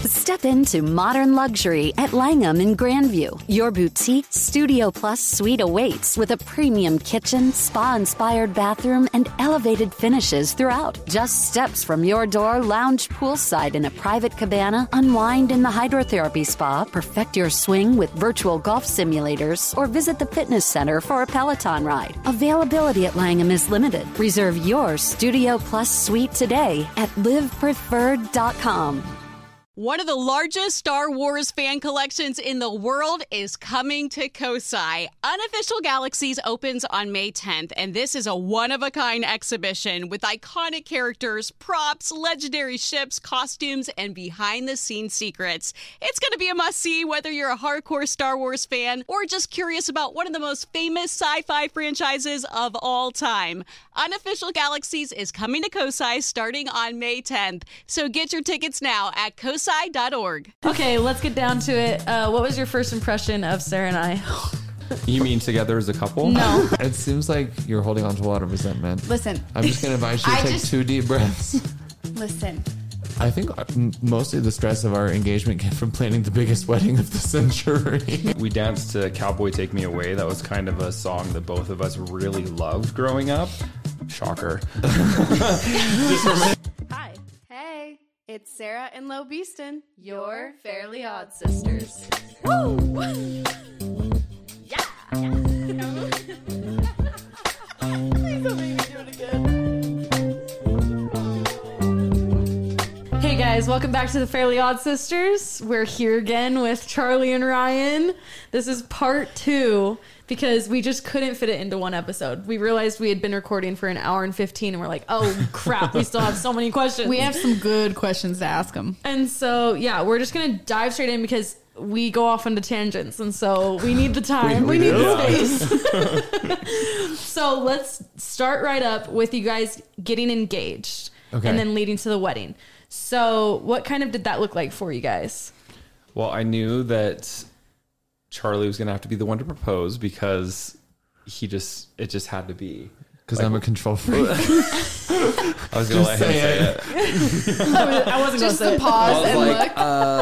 Step into modern luxury at Langham in Grandview. Your boutique Studio Plus suite awaits with a premium kitchen, spa-inspired bathroom, and elevated finishes throughout. Just steps from your door, lounge poolside in a private cabana, unwind in the hydrotherapy spa, perfect your swing with virtual golf simulators, or visit the fitness center for a Peloton ride. Availability at Langham is limited. Reserve your Studio Plus suite today at livepreferred.com. One of the largest Star Wars fan collections in the world is coming to Kosai. Unofficial Galaxies opens on May 10th, and this is a one-of-a-kind exhibition with iconic characters, props, legendary ships, costumes, and behind-the-scenes secrets. It's going to be a must-see whether you're a hardcore Star Wars fan or just curious about one of the most famous sci-fi franchises of all time. Unofficial Galaxies is coming to Kosai starting on May 10th, so get your tickets now at kosai.org. Okay, let's get down to it. What was your first impression of Sarah and I? You mean together as a couple? No. It seems like you're holding on to a lot of resentment. Listen. I'm just going to invite you to take 2 deep breaths. Listen. I think mostly the stress of our engagement came from planning the biggest wedding of the century. We danced to Cowboy Take Me Away. That was kind of a song that both of us really loved growing up. Shocker. Hi. Hey. It's Sarah and Lo Beeston, your Fairly Odd Sisters. Woo! Yeah! Please don't make me do it again. Hey guys, welcome back to the Fairly Odd Sisters. We're here again with Charlie and Ryan. This is part 2 because we just couldn't fit it into one episode. We realized we had been recording for an hour and 15 and we're like, oh crap, we still have so many questions. We have some good questions to ask them. And so, yeah, we're just going to dive straight in because we go off into tangents. And so we need the time. we need the space. So let's start right up with you guys getting engaged and then leading to the wedding. So what kind of did that look like for you guys? Well, I knew that Charlie was going to have to be the one to propose because it just had to be. Because I'm a control freak. I was going to let him say it. I wasn't just going to say the pause and like,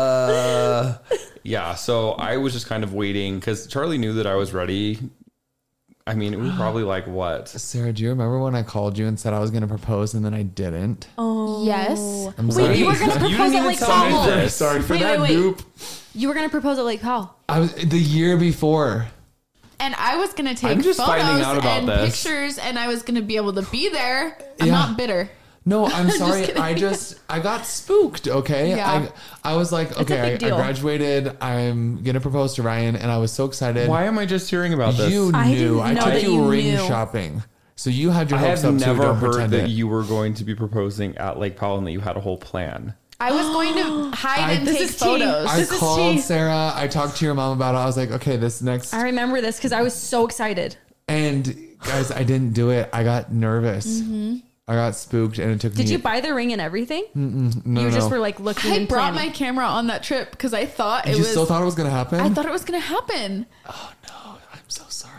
look. Yeah, so I was just kind of waiting because Charlie knew that I was ready. I mean, it was probably like what? Sarah, do you remember when I called you and said I was going to propose and then I didn't? Oh. Yes. I'm sorry. Wait, you were going to propose at Lake Powell. Sorry for Wait, that, wait. Noop. You were going to propose at Lake Powell. I was the year before. And I was going to take I'm just photos finding out about and this. pictures, and I was going to be able to be there. I'm Yeah. not bitter. No, I'm sorry. kidding. I got spooked. Okay. Yeah. I was like, okay, I big deal. graduated. I'm going to propose to Ryan. And I was so excited. Why am I just hearing about this? You I knew. didn't I know took that you you ring knew. shopping. So you had your I hopes have up too. never Don't heard pretend that it. you were going to be proposing at Lake Powell and that you had a whole plan. I was going to hide and This take is tea. photos. I This is called tea. Sarah. I talked to your mom about it. I was like, okay, this next. I remember this because I was so excited. And guys, I didn't do it. I got nervous. I got spooked and it took me. Did you buy the ring and everything? No, You no. just were like looking I and brought planning. my camera on that trip because I thought You it was. still thought it was going to happen? I thought it was going to happen. Oh, no. I'm so sorry.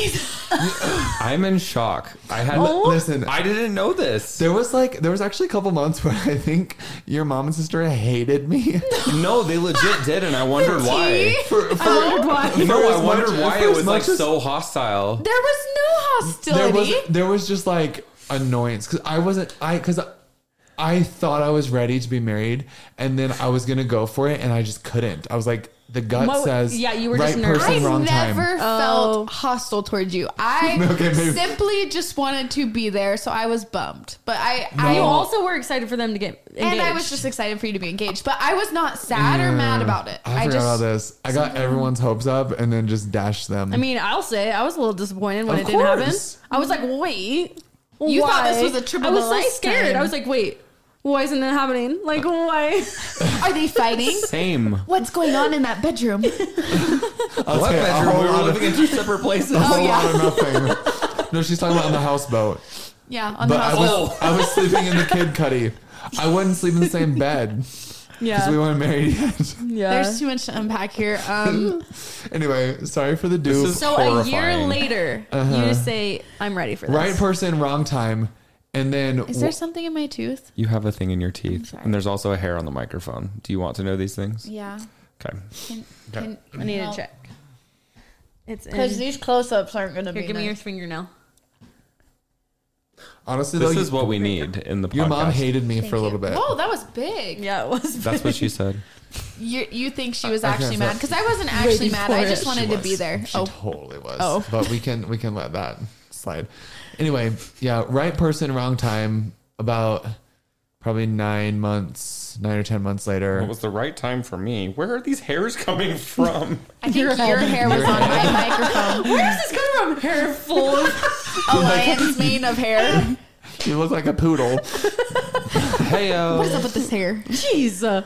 I'm in shock. Listen. I didn't know this. There was actually a couple months where I think your mom and sister hated me. No, they legit did, and I wondered why. I wondered why. No, I as wondered much- why for it as was like much as- so hostile. There was no hostility. There was just like annoyance because I thought I was ready to be married and then I was gonna go for it and I just couldn't. I was like, the gut What- says yeah, you were right just nervous. person, I wrong never time. felt hostile towards you. I Okay, maybe. simply just wanted to be there, so I was bummed. But You also were excited for them to get engaged. and I was just excited for you to be engaged. But I was not sad or mad about it. I forgot about this. I got everyone's hopes up and then just dashed them. I mean, I'll say I was a little disappointed when Of it didn't happen. course. I was like, wait. You why? thought this was a trip I of was a so lifetime. scared. I was like, wait. Why isn't it happening? Like, why? Are they fighting? Same. What's going on in that bedroom? What bedroom? We were living in two separate places. a whole lot of nothing. No, she's talking about on the houseboat. Yeah, on But the I house. was sleeping in the kid cuddy. I wouldn't sleep in the same bed because we Yeah. weren't married yet. Yeah. There's too much to unpack here. Anyway, sorry for the dupe. is So a year horrifying. later, you just say, I'm ready for this. Right person, wrong time. And then Is there something in my tooth? You have a thing in your teeth, sorry. and there's also a hair on the microphone. Do you want to know these things? Yeah. Okay. I need to check. It's Because in. these close-ups aren't going to Here, be give me your nice. fingernail. honestly, This though, is what we need in the podcast. your mom hated me for a little bit. Whoa, that was big. Yeah, it was. That's what she said. You think she was I actually can't mad? tell. Because I wasn't actually mad. I just wanted to be there. She Oh, totally was. Oh. But we can let that slide. Anyway, yeah, right person, wrong time. About probably 9 or 10 months later. What was the right time for me? Where are these hairs coming from? I think your hair was on my microphone. Where does this come from? Hair full of. A lion's mane of hair. You look like a poodle. Heyo. What is up with this hair? Jeez.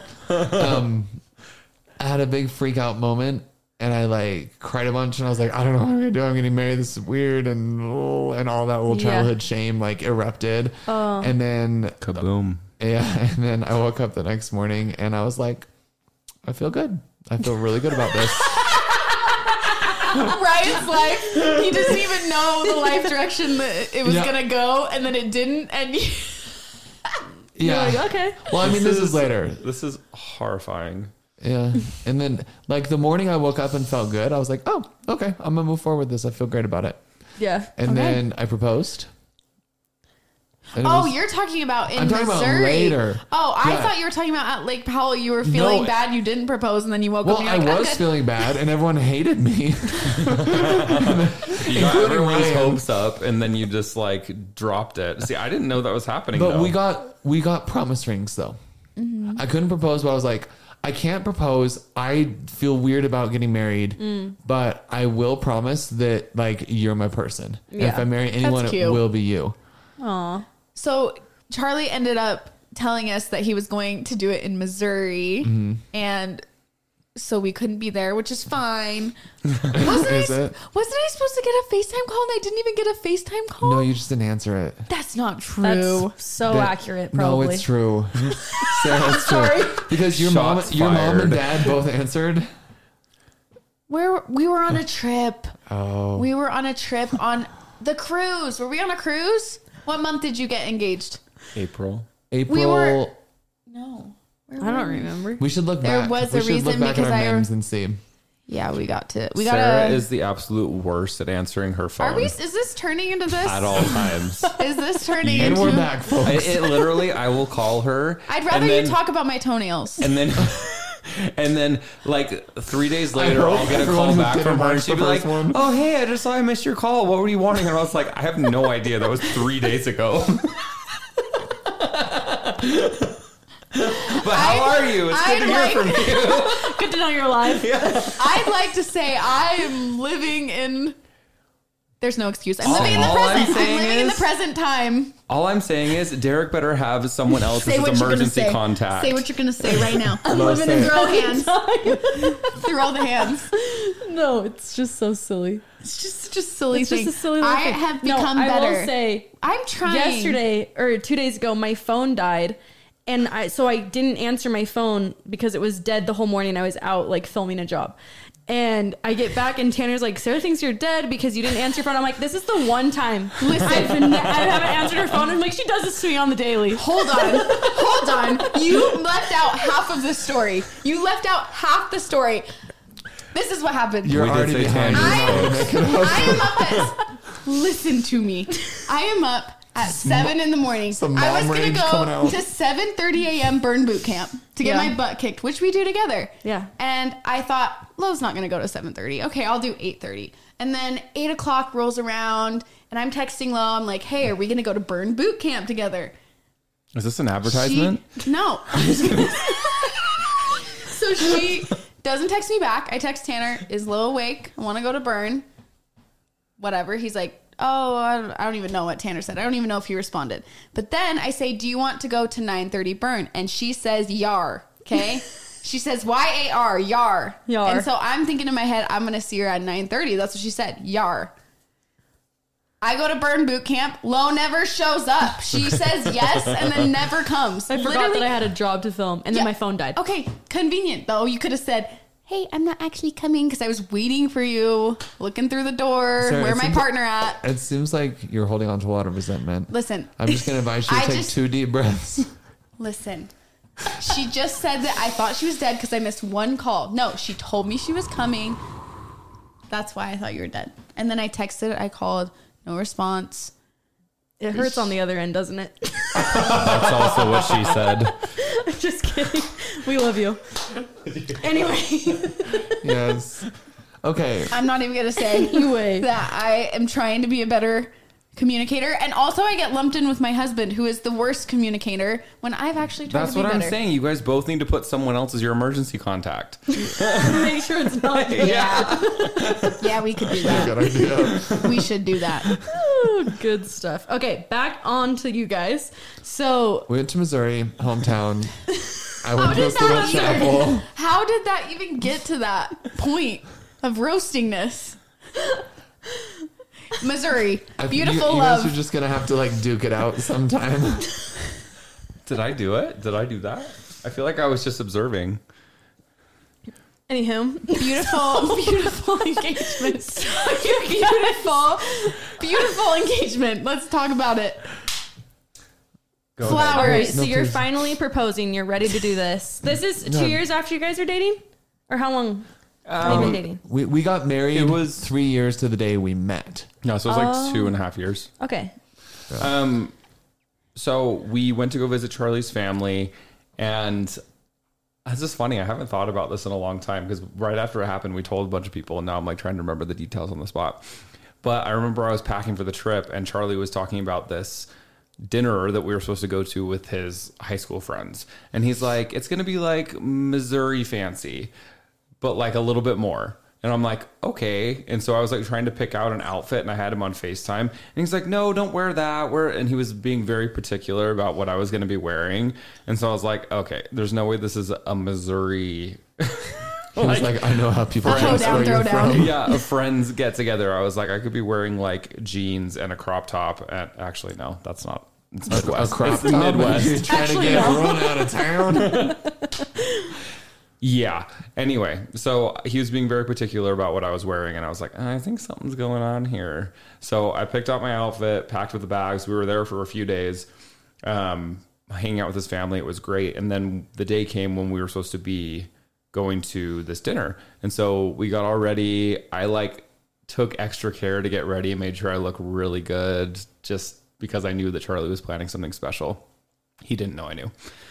I had a big freak out moment and I like cried a bunch and I was like, I don't know what I'm gonna do. I'm getting married. This is weird and all that little childhood shame like erupted. And then Kaboom. yeah, and then I woke up the next morning and I was like, I feel good. I feel really good about this. Ryan's life. He doesn't even know the life direction that it was Yeah. gonna go, and then it didn't. And Yeah. Like, okay. Well, I mean, this is later. This is horrifying. Yeah. And then like the morning I woke up and felt good, I was like, oh, okay, I'm gonna move forward with this. I feel great about it. Yeah. And then I proposed. And it oh, was- you're talking about in I'm talking Missouri. about later. Oh, I Yeah. thought you were talking about at Lake Powell. You were feeling No. bad. You didn't propose, and then you woke Well, up. And I you're like, I'm was good. feeling bad, and everyone hated me. You got Including everyone's Ryan. hopes up, and then you just like dropped it. See, I didn't know that was happening. But though. we got promise rings though. Mm-hmm. I couldn't propose, but I was like, I can't propose. I feel weird about getting married, but I will promise that like you're my person. And if Yeah. I marry anyone, it cute. will be you. Aw. So Charlie ended up telling us that he was going to do it in Missouri, Mm-hmm. and so we couldn't be there, which is fine. Wasn't I Is it? supposed to get a FaceTime call, and I didn't even get a FaceTime call? No, you just didn't answer it. That's not true. That's so That- accurate, probably. No, it's true. Sarah, it's true. Sorry. Because your Shots mom fired. and dad both answered. We were on a trip. Oh, We were on a trip on the cruise. Were we on a cruise? What month did you get engaged? April. April. We were- No. Where I were don't we? remember. We should look There back. was we a should look reason back at because our I- names and see. Yeah, we got Sarah to. is the absolute worst at answering her phone Are we? Is this turning into this? at all times. Is this turning And into? we're back, folks. It literally, I will call her. I'd rather and then- you talk about my toenails. And then, and then, like 3 days later, hope I'll get a everyone call who back didn't from her, and watch she'd the be like, first one. "Oh, hey, I just saw I missed your call. What were you wanting?" And I was like, "I have no idea. That was 3 days ago." But how are you? It's good to hear from you. Good to know you're alive. I'd like to say I am living in. There's no excuse. I'm All- living in the all I'm present. I'm saying living in the is- present time. All I'm saying is, Derek better have someone else Say as what his you're gonna emergency say. contact. Say what you're gonna say right now. I'm No, living say in it. throw hands. Throw the hands. No, it's just so silly. It's just silly It's thing. just a silly little I thing. have No, become I better. will say, I'm trying. yesterday or 2 days ago, my phone died. And I didn't answer my phone because it was dead the whole morning. I was out like filming a job. And I get back and Tanner's like, Sarah thinks you're dead because you didn't answer your phone. I'm like, this is the one time. Listen, I haven't answered her phone. I'm like, she does this to me on the daily. Hold on. You left out half of the story. You left out half the story. This is what happened. You're We did already say behind. Tanner. I am up at. Listen to me. I am up at 7 in the morning. Some I was mom gonna rage go coming out. to 7:30 a.m. burn boot camp to get Yeah. my butt kicked, which we do together. Yeah. And I thought Lo's not gonna go to 7:30. Okay, I'll do 8:30. And then 8 o'clock rolls around, and I'm texting Lo. I'm like, "Hey, are we gonna go to burn boot camp together?" Is this an advertisement? No. So she doesn't text me back. I text Tanner, is Lo awake? I want to go to burn. Whatever. He's like, oh, I don't even know what Tanner said. I don't even know if he responded. But then I say, do you want to go to 9:30 burn? And she says, yar. Okay. She says, Y-A-R, yar. Yar. And so I'm thinking in my head, I'm going to see her at 9:30. That's what she said. Yar. I go to burn boot camp. Lo never shows up. She says yes and then never comes. I forgot that I had a job to film and then my phone died. Okay, convenient though. You could have said, hey, I'm not actually coming because I was waiting for you, looking through the door, Sarah, where it my seems partner at. It seems like you're holding on to a lot of resentment. Listen. I'm just going to advise you to take 2 deep breaths. Listen. She just said that I thought she was dead because I missed one call. No, she told me she was coming. That's why I thought you were dead. And then I texted, I called, no response. It hurts on the other end, doesn't it? That's also what she said. Just kidding. We love you. Anyway. Yes. Okay. I'm not even going to say Anyway. that I am trying to be a better communicator. And also I get lumped in with my husband, who is the worst communicator, when I've actually tried That's to be what better. I'm saying. You guys both need to put someone else as your emergency contact. Make sure it's not. Yeah. Yeah, we could do that. Good idea. We should do that. Oh, good stuff. Okay, back on to you guys. So, We went to Missouri, hometown. I How went to did the little that chapel. How did that even get to that point of roastingness? Missouri, beautiful you love. guys are just going to have to like duke it out sometime. Did I do it? Did I do that? I feel like I was just observing. anywho, Beautiful engagement. Beautiful engagement. Let's talk about it. Go all Flowers. right, so No, you're please. finally proposing. You're ready to do this. This is No. 2 years after you guys are dating? Or how long have you been dating? We got married. It was- 3 years to the day we met. No, so it was like 2.5 years. Okay. So we went to go visit Charlie's family, and it's just funny. I haven't thought about this in a long time because right after it happened, we told a bunch of people, and now I'm like trying to remember the details on the spot. But I remember I was packing for the trip, and Charlie was talking about this dinner that we were supposed to go to with his high school friends, and he's like, "It's going to be like Missouri fancy, but like a little bit more." And I'm like, okay. And so I was like trying to pick out an outfit, and I had him on FaceTime, and he's like, "No, don't wear that." And he was being very particular about what I was going to be wearing. And so I was like, okay, there's no way this is a Missouri. He was like, I know how people Throw dress down, where you're throw down. from. Yeah, a friends get together. I was like, I could be wearing like jeans and a crop top. And actually, no, that's not. It's A Midwest. crop It's the top. Midwest. You're trying Actually, to get no. run out of town. Yeah. Anyway, so he was being very particular about what I was wearing, and I was like, I think something's going on here. So I picked out my outfit, packed with the bags. We were there for a few days, hanging out with his family. It was great. And then the day came when we were supposed to be going to this dinner. And so we got all ready. I like took extra care to get ready and made sure I look really good just because I knew that Charlie was planning something special. He didn't know I knew.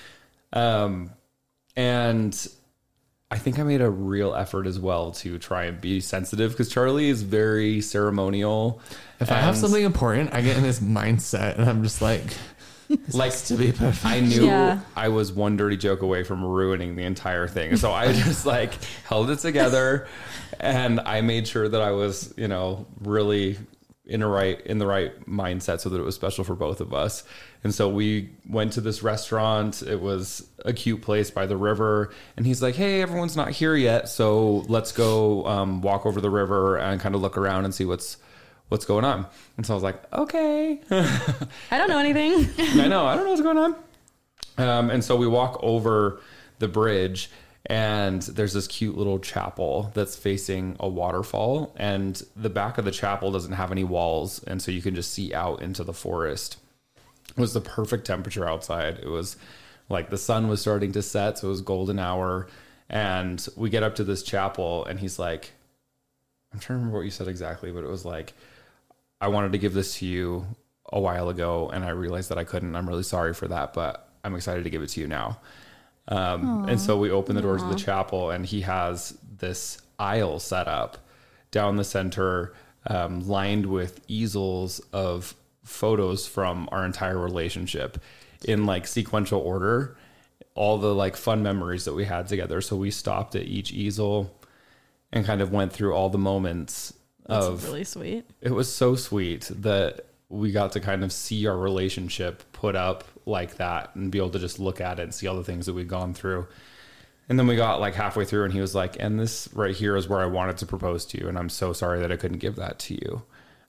And I think I made a real effort as well to try and be sensitive because Charlie is very ceremonial. If I have And, something important, I get in this mindset and I'm just like, like to be perfect. I knew Yeah. I was one dirty joke away from ruining the entire thing. So I just like held it together and I made sure that I was, you know, really in the right mindset so that it was special for both of us. And so we went to this restaurant. It was a cute place by the river. And he's like, hey, everyone's not here yet. So let's go walk over the river and kind of look around and see what's going on. And so I was like, okay. I don't know anything. I know what's going on. And so we walk over the bridge and there's this cute little chapel that's facing a waterfall, and the back of the chapel doesn't have any walls. And so you can just see out into the forest. It was the perfect temperature outside. It was like the sun was starting to set. So it was golden hour. And we get up to this chapel and he's like, I'm trying to remember what you said exactly, but it was like, I wanted to give this to you a while ago and I realized that I couldn't. I'm really sorry for that, but I'm excited to give it to you now. And so we open the doors of the chapel and he has this aisle set up down the center, lined with easels of photos from our entire relationship in like sequential order, all the like fun memories that we had together. So we stopped at each easel and kind of went through all the moments That's really sweet. It was so sweet that we got to kind of see our relationship put up like that and be able to just look at it and see all the things that we'd gone through. And then we got like halfway through and he was like, and this right here is where I wanted to propose to you. And I'm so sorry that I couldn't give that to you.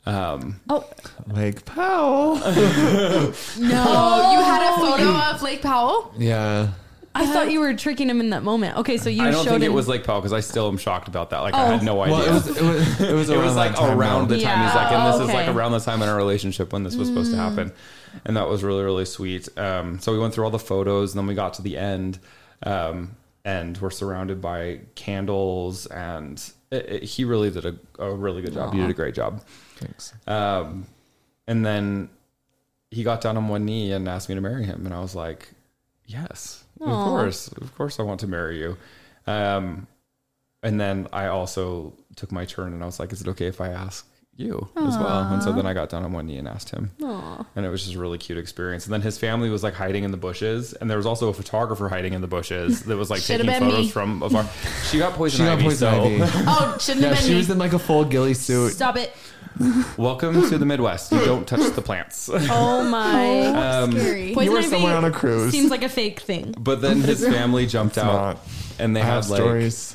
Lake Powell. No, you had a photo of Lake Powell? Yeah. I thought you were tricking him in that moment. Okay, so you I don't showed think him. it was Lake Powell because I still am shocked about that. Like I had no idea. Well, it was It was like that time, around though. the time he's like, and this is okay. like around the time in our relationship when this was supposed to happen. And that was really, really sweet. So we went through all the photos and then we got to the end and we're surrounded by candles and he really did a really good job. He did a great job. Thanks. And then he got down on one knee and asked me to marry him. And I was like, yes, of course I want to marry you. And then I also took my turn and I was like, is it okay if I ask you as well? And so then I got down on one knee and asked him. And it was just a really cute experience. And then his family was like hiding in the bushes. And there was also a photographer hiding in the bushes that was like taking been photos me. from afar. She got poison ivy. Oh, shouldn't Yeah, have been she me. was in like a full ghillie suit. Stop it. Welcome to the Midwest. You don't touch the plants. Oh my. Scary. You Poison were ivy somewhere on a cruise. Seems like a fake thing. But then his family jumped out not. and they I had have like stories.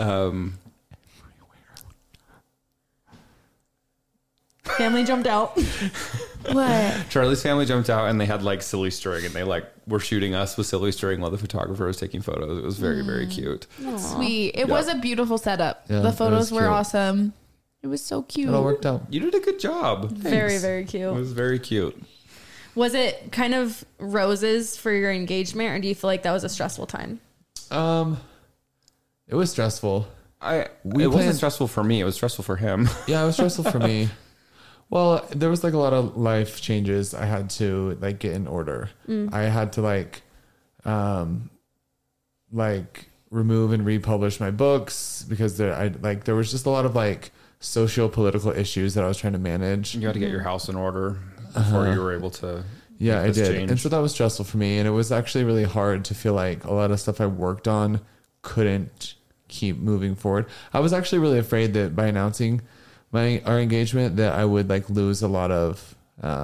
Family jumped out. What? Charlie's family jumped out and they had like silly string and they like were shooting us with silly string while the photographer was taking photos. It was very, very cute. Sweet. It was a beautiful setup. Yeah, the it photos was were cute. awesome. It was so cute. It all worked out. You did a good job. Very, very It cute. was very cute. Was it kind of roses for your engagement, or do you feel like that was a stressful time? It was stressful. It planned- wasn't stressful for me. It was stressful for him. Yeah, it was stressful for me. Well, there was like a lot of life changes I had to like get in order. I had to like remove and republish my books because there was just a lot of like socio-political issues that I was trying to manage. You had to get your house in order before you were able to. Yeah, I make this did. change. And so that was stressful for me. And it was actually really hard to feel like a lot of stuff I worked on couldn't keep moving forward. I was actually really afraid that by announcing our engagement that I would like lose a lot of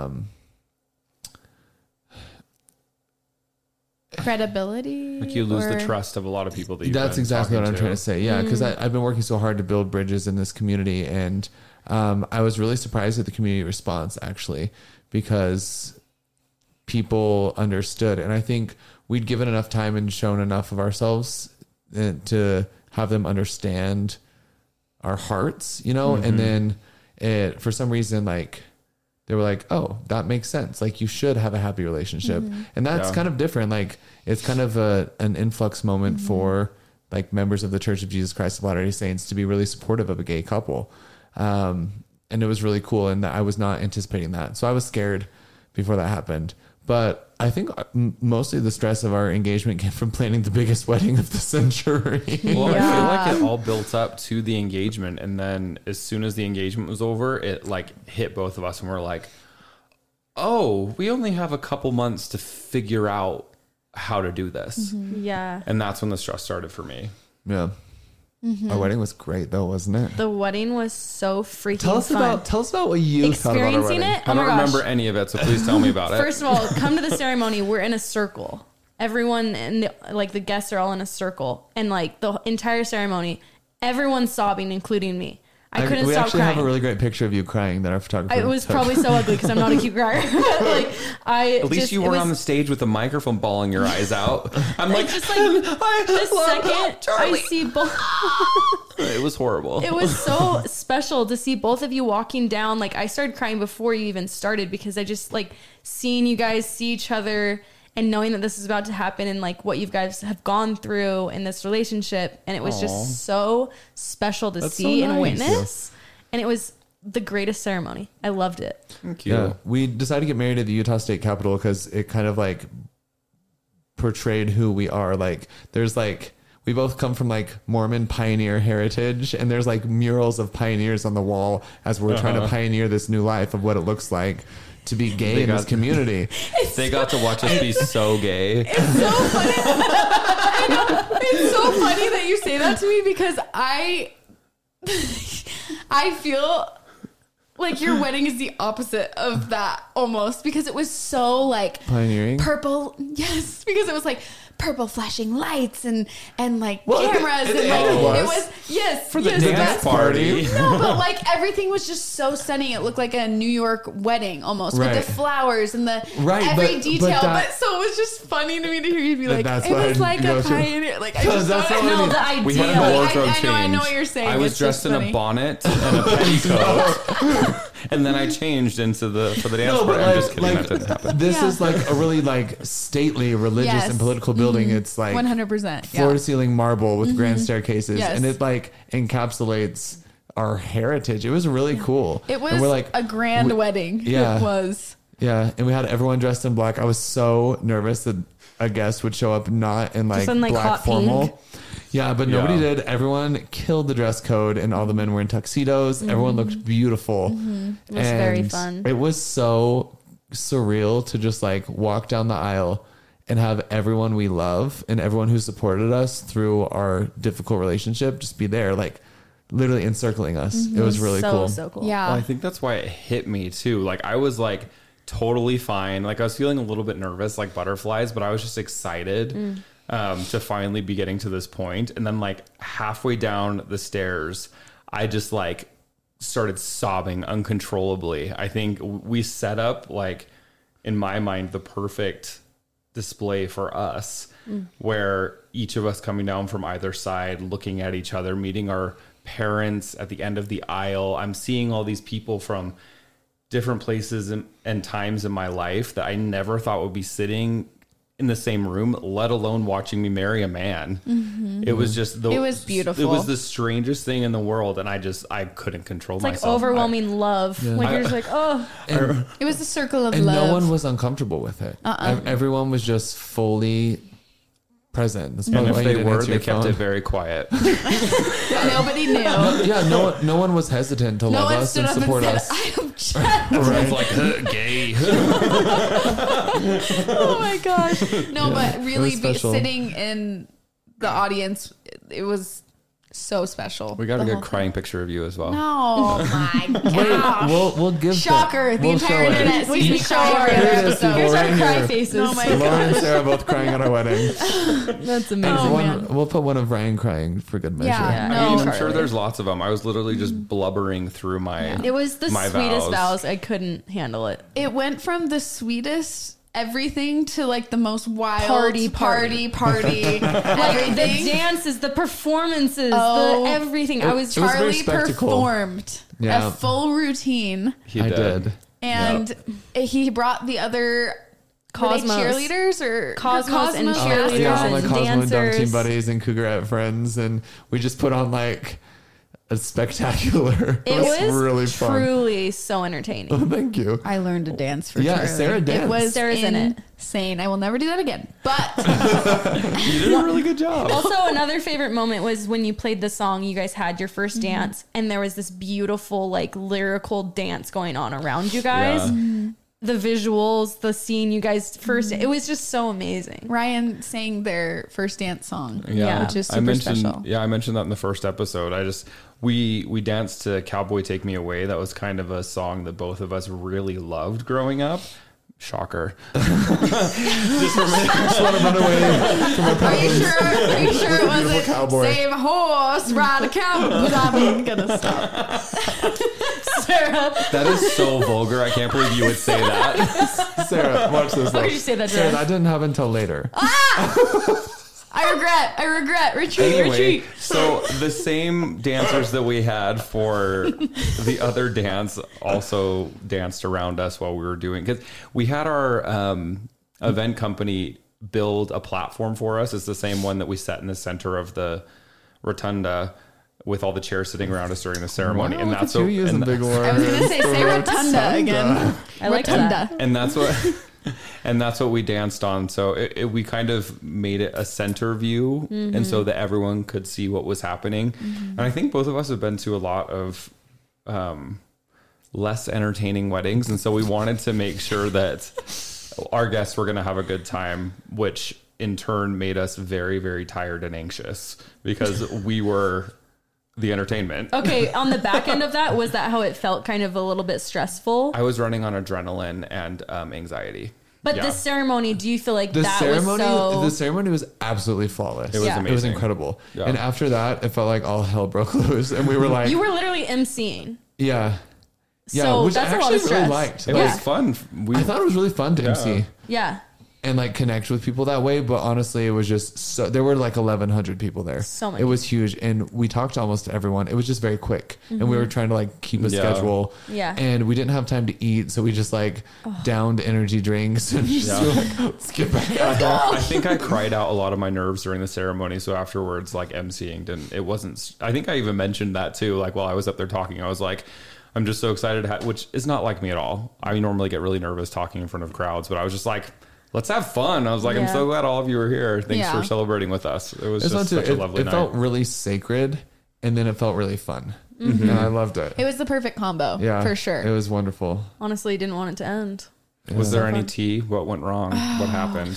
credibility. Like you lose the or- trust of a lot of people that you've That's been exactly what talking I'm trying to say. Yeah, because I've been working so hard to build bridges in this community, and I was really surprised at the community response actually, because people understood, and I think we'd given enough time and shown enough of ourselves to have them understand our hearts, you know, and then for some reason, like they were like, oh, that makes sense. Like you should have a happy relationship. And that's kind of different. Like it's kind of an influx moment for like members of the Church of Jesus Christ of Latter-day Saints to be really supportive of a gay couple. And it was really cool. And I was not anticipating that. So I was scared before that happened. But I think mostly the stress of our engagement came from planning the biggest wedding of the century. Well, I feel like it all built up to the engagement. And then as soon as the engagement was over, it like hit both of us and we're like, oh, we only have a couple months to figure out how to do this. Yeah. And that's when the stress started for me. Yeah. Our wedding was great though, wasn't it? The wedding was so freaking Tell us fun. about what you thought about our Experiencing wedding. it. I Oh my don't gosh. remember any of it, so please tell me about it. First of all, come to the ceremony. We're in a circle. Everyone and the guests are all in a circle, and like the entire ceremony, everyone's sobbing, including me. I couldn't we stop actually crying. have a really great picture of you crying that our photographer It was took. probably so ugly because I'm not a cute crier. But like At least you weren't on the stage with the microphone bawling your eyes out. I'm like, just like the second I see both. it was horrible. It was so special to see both of you walking down. Like I started crying before you even started because I just like seeing you guys see each other and knowing that this is about to happen and like what you guys have gone through in this relationship. And it was just so special to That's see so and nice. witness. And it was the greatest ceremony. I loved it. Thank you. Yeah, we decided to get married at the Utah State Capitol because it kind of like portrayed who we are. Like there's like, we both come from like Mormon pioneer heritage, and there's like murals of pioneers on the wall as we're trying to pioneer this new life of what it looks like to be gay They in this got- community. They got to watch us be so gay. It's so funny. I know. It's so funny that you say that to me because I feel like your wedding is the opposite of that almost because it was so like Pioneering? purple. Yes, because it was like purple flashing lights and like Well, cameras it and like was. yes For the yes, dance that's- party. No, but like everything was just so stunning. It looked like a New York wedding almost Right. with the flowers and the Right, every but detail. that- But so it was just funny to me to hear you be like, that's it what was I like go a to. pioneer. Like I Because just that's thought, what I No, mean. the idea. We had a wardrobe change. I know what you're saying. I was It's dressed just in a funny. bonnet and a petticoat, and then I changed into for the dance party. I'm just kidding. That didn't happen. This Yeah. is like a really like stately, religious, Yes. and political building. It's like 100%. floor Yeah. to ceiling marble with grand staircases, Yes. and it like encapsulates our heritage. It was really cool. It was and we're like a grand wedding. Yeah. It was. yeah, and we had everyone dressed in black. I was so nervous that a guest would show up not in like, in, like, black hot formal. pink. Yeah, but nobody Yeah. did. Everyone killed the dress code, and all the men were in tuxedos. Everyone looked beautiful. It was very fun. It was so surreal to just like walk down the aisle and have everyone we love and everyone who supported us through our difficult relationship just be there, like literally encircling us. It was really cool. So cool. Yeah. Well, I think that's why it hit me too. Like I was like totally fine. Like I was feeling a little bit nervous, like butterflies, but I was just excited to finally be getting to this point. And then like halfway down the stairs, I just like started sobbing uncontrollably. I think we set up like in my mind the perfect display for us where each of us coming down from either side, looking at each other, meeting our parents at the end of the aisle. I'm seeing all these people from different places and times in my life that I never thought would be sitting in the same room, let alone watching me marry a man. It was just It was beautiful. It was the strangest thing in the world, and I couldn't control It's like myself. overwhelming love. Like you're just like, oh, And, It was the circle of and love. no one was uncomfortable with it. Everyone was just fully present. That's And probably if why you they didn't were, answer they your kept phone. it very quiet. Nobody knew. Yeah, no one was hesitant to No love one us stood and up and support said, us. I object. Everyone's like, gay. Oh my gosh. No, but really It was special. sitting in the audience, it was so special. We got a The good whole crying picture of you as well. Oh my gosh. We'll give Shocker. that. The We'll entire show it. internet sees me show cry our- every Here other it is, episode. people, right cry here. faces. Oh my Lauren and gosh. Sarah both crying at our wedding. That's amazing. Oh, One- man. we'll put one of Ryan crying for good measure. Yeah, Yeah. I mean, no. I'm sure there's lots of them. I was literally just blubbering through my. It was the my sweetest vows. vows. I couldn't handle it. It went from the sweetest everything to like the most wild Party. party Like the everything. dances, the performances, Oh. the everything. I was It was very Charlie spectacle. performed Yeah. a full routine, He I did. did. and he brought the other Cosmos. were they cheerleaders or Cosmos and Cosmos? cheerleaders. Yeah, all my and Cosmo and Dunk Team dancers. buddies and Cougar friends, and we just put on like a spectacular. It was really fun. truly so entertaining. Oh, thank you. I learned to dance for Yeah, Charlie. Sarah danced. It was Sarah's in it. insane. I will never do that again. But You did a really good job. Also, another favorite moment was when you played the song. You guys had your first dance, and there was this beautiful, like, lyrical dance going on around you guys. Yeah. The visuals, the scene you guys first, it was just so amazing. Ryan sang their first dance song, Yeah. which is I super mentioned, special. yeah, I mentioned that in the first episode. We danced to "Cowboy Take Me Away." That was kind of a song that both of us really loved growing up. Shocker. Just want to run away from my Are you problems. sure? Are you sure it Beautiful wasn't cowboy. save a horse, ride a cowboy? But I'm gonna stop. Sarah, That is so vulgar. I can't believe you would say that. Sarah, watch this. how could you say that, Sarah, Sarah? that didn't happen until later. I regret. Retreat, Anyway, retreat. so the same dancers that we had for the other dance also danced around us while we were doing, because we had our event company build a platform for us. It's the same one that we set in the center of the rotunda with all the chairs sitting around us during the ceremony. Wow, and look that's at you what, using and, big words. I was gonna say rotunda again. I like Rotunda. that. and that's what and that's what we danced on. So we kind of made it a center view, and so that everyone could see what was happening. And I think both of us have been to a lot of less entertaining weddings, and so we wanted to make sure that our guests were going to have a good time, which in turn made us very, very tired and anxious because we were the entertainment. Okay, on the back end of that, was that how it felt? Kind of a little bit stressful. I was running on adrenaline and anxiety. But Yeah. the ceremony, do you feel like The that ceremony, was so... the ceremony was absolutely flawless. It was It was amazing. incredible. Yeah. And after that, it felt like all hell broke loose, and we were like, You were literally emceeing. yeah, So which that's I a lot actually of stress. really liked. It Like, was fun. I thought it was really fun to MC Yeah. and like connect with people that way. But honestly, it was just so, there were like 1,100 people there. So many. It was huge, and we talked to almost everyone. It was just very quick, and we were trying to like keep a Yeah. schedule. Yeah. and we didn't have time to eat, so we just like downed energy drinks and just Yeah. were like, let's get back out. I think I cried out a lot of my nerves during the ceremony. So afterwards, like emceeing it wasn't, I think I even mentioned that too. Like while I was up there talking, I was like, I'm just so excited to which is not like me at all. I normally get really nervous talking in front of crowds, but I was just like, let's have fun. I was like, I'm Yeah. so glad all of you are here. Thanks Yeah. for celebrating with us. It was It's just not such too, a lovely it night. felt really sacred, and then it felt really fun. And I loved it. It was the perfect combo. Yeah, For sure. It was wonderful. Honestly, didn't want it to end. Was there any tea? What went wrong? What happened?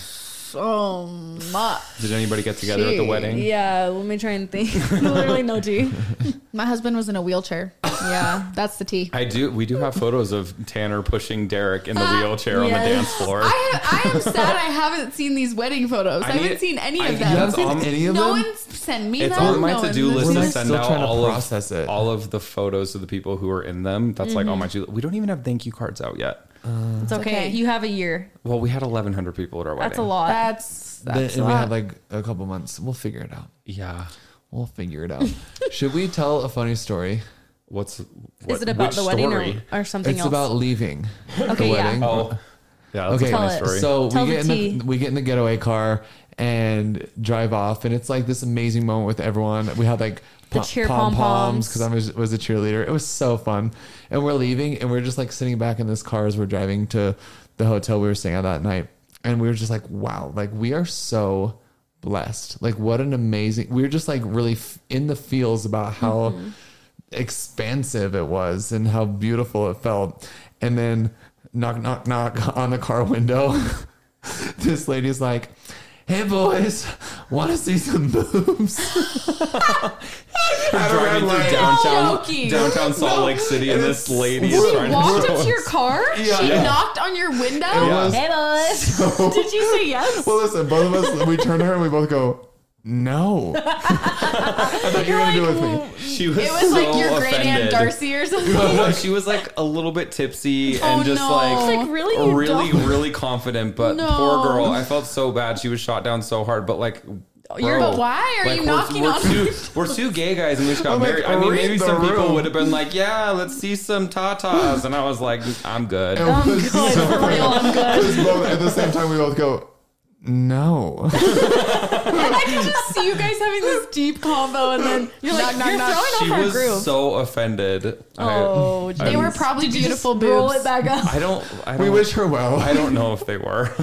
so much. Did anybody get together at the Gee. wedding? Yeah, let me try and think. Literally no tea. My husband was in a wheelchair. Yeah, that's the tea. We do have photos of Tanner pushing Derek in the wheelchair on the yes. dance floor. I am sad I haven't seen these wedding photos. I, I need- haven't seen any I- of you them. haven't seen on- any of No them? one's sent me It's them. on my No to-do one's- list We're to like send still out trying to all process it. all of the photos of the people who are in them. That's like on my to. We don't even have thank you cards out yet. It's okay. okay. You have a year. Well, we had 1,100 people at our wedding. That's a lot. That's And a we lot. had like a couple months. We'll figure it out. Yeah. We'll figure it out. Should we tell a funny story? What, Is it about which the wedding story? or something It's else? about leaving the Okay, yeah. wedding. Oh, yeah. That's Okay, a funny Tell it. story. So Tell we the get tea. we get in the getaway car and drive off, and it's like this amazing moment with everyone. We had like The cheer pom-poms. because I was a cheerleader. It was so fun, and we're leaving, and we're just like sitting back in this car as we're driving to the hotel we were staying at that night, and we were just like, wow, like we are so blessed. Like what an amazing. We were just like really in the feels about how expansive it was and how beautiful it felt, and then knock knock knock on the car window. This lady's like, "Hey boys, want to see some boobs?" Driving red through joking. downtown Salt Lake City, and this lady is She trying walked to. up to your car. Yeah. She Yeah. knocked on your window. It was- Hey, boys. Did you say yes? Well, listen, both of us, we turn to her and we both go, "No." I thought you were gonna do it with me. She was It was like so your great aunt offended. Darcy or something. No, she was like a little bit tipsy and Oh, just no. like, It's like, really? You really, don't? really confident. But No. poor girl, I felt so bad. She was shot down so hard. But like, You're- bro, But why are like, you we're- knocking we're on We're two gay guys and we just got I'm like, married. I mean, maybe read the some people room. would have been like, "Yeah, let's see some tatas," and I was like, "I'm good." It was good. so For real, I'm good. Because both- at the same time, we both go, "No." I can just see you guys having this deep combo, and then You're like, knock, you're knock, knock. throwing She off our was groove. so offended. Oh, They were probably Did you beautiful just roll boobs. it back up? I don't. We wish her well. I don't know if they were.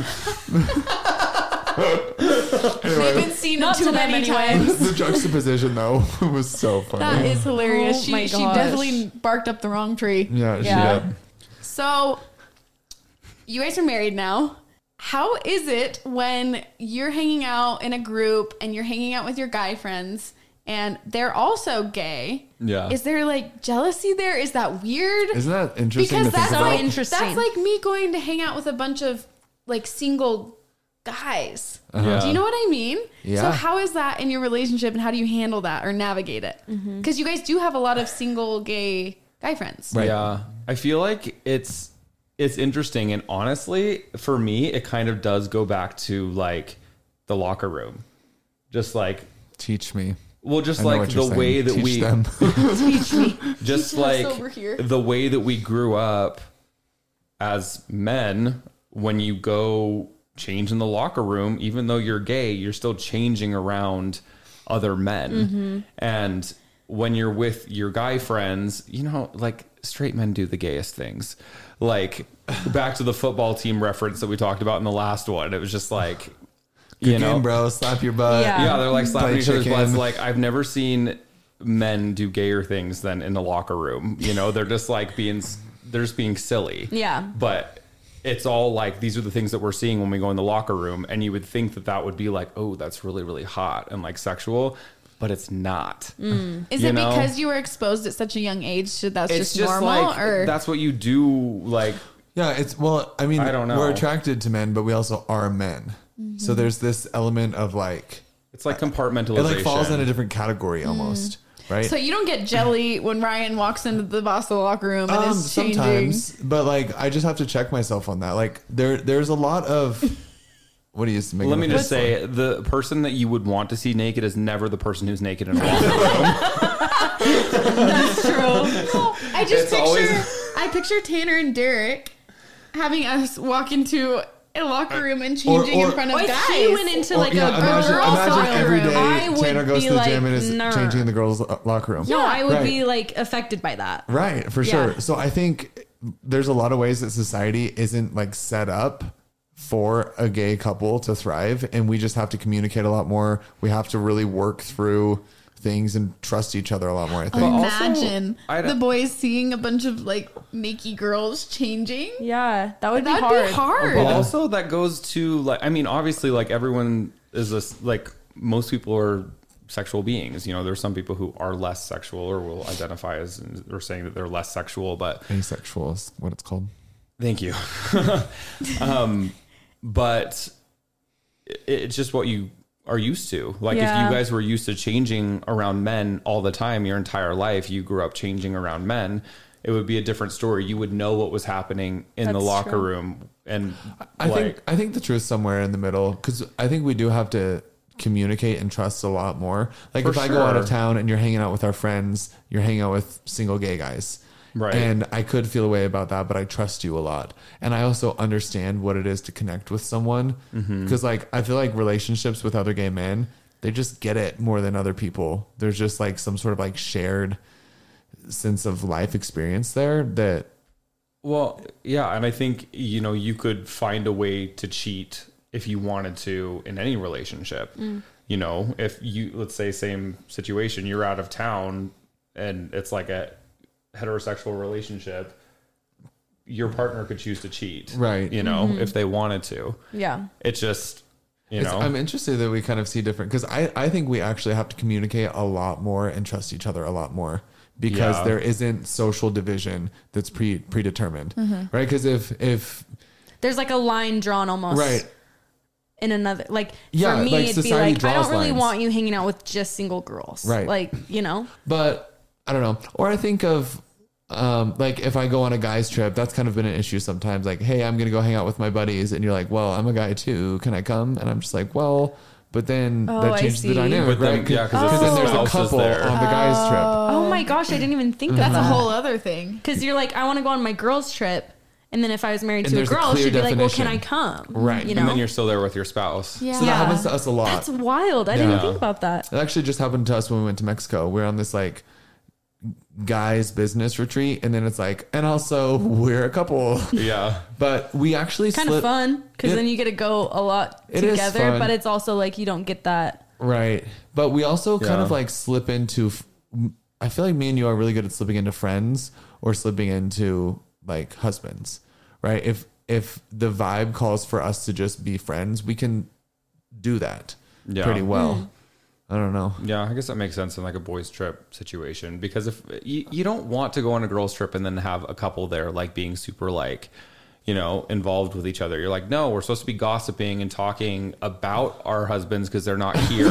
They've been seen Not too to them many anyway. times. The juxtaposition, though, was so funny. That is hilarious. Oh my She gosh. definitely barked up the wrong tree. Yeah, Yeah. did. So, you guys are married now. How is it when you're hanging out in a group and you're hanging out with your guy friends and they're also gay? Yeah. Is there like jealousy there? Is that weird? Isn't that interesting Because to think that's so about? like interesting. that's like me going to hang out with a bunch of like single guys. Yeah. Do you know what I mean? Yeah. So how is that in your relationship and how do you handle that or navigate it? Because you guys do have a lot of single gay guy friends. Right. Yeah. I feel like it's interesting, and honestly, for me, it kind of does go back to like the locker room. Just like, Teach me. well, just I know like what the you're saying. way that Teach we them. just Teach us like over here. the way that we grew up as men. When you go change in the locker room, even though you're gay, you're still changing around other men. And when you're with your guy friends, you know, like straight men do the gayest things. Like back to the football team reference that we talked about in the last one. It was just like, Good you know, game, bro. Slap your butt. Yeah. yeah, they're like slapping Play each other's chicken. butts. Like I've never seen men do gayer things than in the locker room. You know, they're just like they're just being silly. Yeah. But it's all like, these are the things that we're seeing when we go in the locker room. And you would think that that would be like, oh, that's really, really hot and like sexual, but it's not. Is You it know? because you were exposed at such a young age? So that's It's just normal, like, or that's what you do. Like, Yeah, I mean, I don't know. we're attracted to men, but we also are men. So there's this element of like, It's like compartmentalization. it like falls in a different category almost, right? So you don't get jelly when Ryan walks into the boss of the locker room and is changing. Sometimes, but like, I just have to check myself on that. Like there's a lot of, what do you make? Let me just say, the person that you would want to see naked is never the person who's naked in a locker room. That's true. I just It's I picture Tanner and Derek having us walk into a locker room and changing in front of guys. If he went into like a girls' imagine locker every room, I day would Tanner goes be to the like, gym and is "Nah." changing in the girls' locker room. No, I would Right. be like affected by that. Right, for Yeah. sure. So I think there's a lot of ways that society isn't like set up for a gay couple to thrive, and we just have to communicate a lot more. We have to really work through things and trust each other a lot more, I think. Imagine I don't- the boys seeing a bunch of like naked girls changing. Yeah, that would be That'd hard. be hard. But also that goes to like, I mean, obviously like everyone is this, like most people are sexual beings. You know, there's some people who are less sexual or will identify as, or saying that they're less sexual, but Asexual is what it's called. thank you. But it's just what you are used to. Like if Yeah. you guys were used to changing around men all the time, your entire life, you grew up changing around men, it would be a different story. You would know what was happening in the That's locker true. room. And I think the truth's somewhere in the middle, because I think we do have to communicate and trust a lot more. Like For if I go out of sure. town and you're hanging out with our friends, you're hanging out with single gay guys. Right. And I could feel a way about that, but I trust you a lot. And I also understand what it is to connect with someone. Because like I feel like relationships with other gay men, they just get it more than other people. There's just like some sort of like shared sense of life experience there that well, yeah, and I think, you know, you could find a way to cheat if you wanted to in any relationship. You know, if you, let's say, same situation, you're out of town and it's like a heterosexual relationship, your partner could choose to cheat. Right. You know, if they wanted to. Yeah. It's just, you know. I'm interested that we kind of see different, because I think we actually have to communicate a lot more and trust each other a lot more, because Yeah. there isn't social division that's predetermined, right? Because if There's like a line drawn almost. right, In another, like Yeah, for me, like it'd be society like, I draws don't really lines. want you hanging out with just single girls. Right. Like, you know, but I don't know. Or I think of like if I go on a guy's trip, that's kind of been an issue sometimes. Like, hey, I'm gonna go hang out with my buddies, and you're like, well, I'm a guy too. Can I come? And I'm just like, well. But then Oh, that I changes see. the dynamic, But then- right? yeah, 'cause because then there's a spouse is couple there. on the guy's trip. oh my gosh, I didn't even think of That's a that. whole other thing. Because you're like, I want to go on my girls' trip. And then if I was married And to a there's a girl, clear she'd be like, well, can definition. I come? Right. You And know? and then you're still there with your spouse. Yeah. So that happens to us a lot. That's wild. I didn't Yeah. think about that. It actually just happened to us when we went to Mexico. We're on this like guys business retreat, and then it's like, and also we're a couple. Yeah. But we actually Kind of fun because It- then you get to go a lot It is together, fun. but it's also like you don't get that. Right. But we also kind Yeah. of like slip into, I feel like me and you are really good at slipping into friends or slipping into like husbands, right? If the vibe calls for us to just be friends, we can do that Yeah. pretty well. I don't know. Yeah, I guess that makes sense in like a boys trip situation, because if you don't want to go on a girls trip and then have a couple there like being super like, you know, involved with each other. You're like, no, we're supposed to be gossiping and talking about our husbands because they're not here.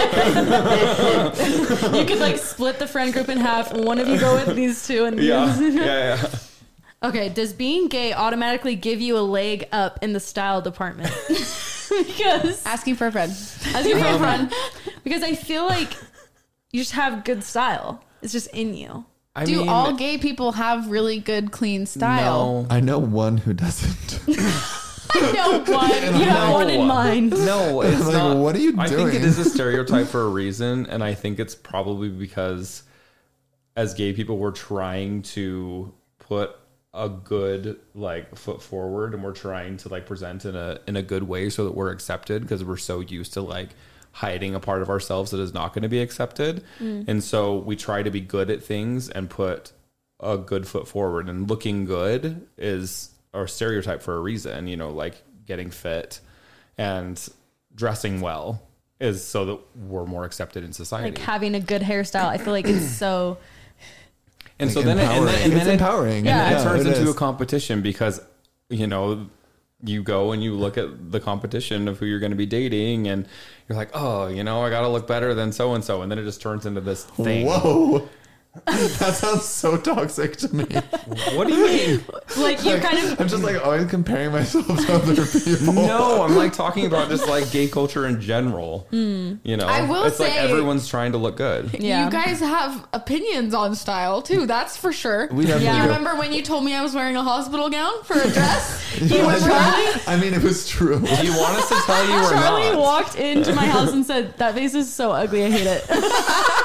You could like split the friend group in half. One of you go with these two, and yeah. Okay, does being gay automatically give you a leg up in the style department? Because Asking for a friend. as your friend, because I feel like you just have good style. It's just in you. I Do mean, all gay people have really good, clean style? No. I know one who doesn't. I know one. You have one in mind. No, it's Like, not. what are you I think it doing? is a stereotype for a reason, and I think it's probably because as gay people, we're trying to put a good like foot forward, and we're trying to like present in a good way so that we're accepted, because we're so used to like hiding a part of ourselves that is not going to be accepted. And so we try to be good at things and put a good foot forward, and looking good is our stereotype for a reason, you know, like getting fit and dressing well is so that we're more accepted in society. Like having a good hairstyle. I feel like it's so. And so Like then empowering. It's empowering. And Yeah, then it turns it into is. a competition, because you know, you go and you look at the competition of who you're going to be dating, and you're like, oh, you know, I got to look better than so-and-so. And then it just turns into this thing. Whoa. That sounds so toxic to me. What do you mean? Like you kind of. I'm just like always comparing myself to other people. No, I'm like talking about just like gay culture in general. You know, I will it's like say- everyone's trying to look good. Yeah. You guys have opinions on style too. That's for sure. We definitely You do. remember when you told me I was wearing a hospital gown for a dress? You Yeah, remember that? I mean, it was true. Do you want us to tell you or Charlie not? walked into my house and said, "That vase is so ugly. I hate it."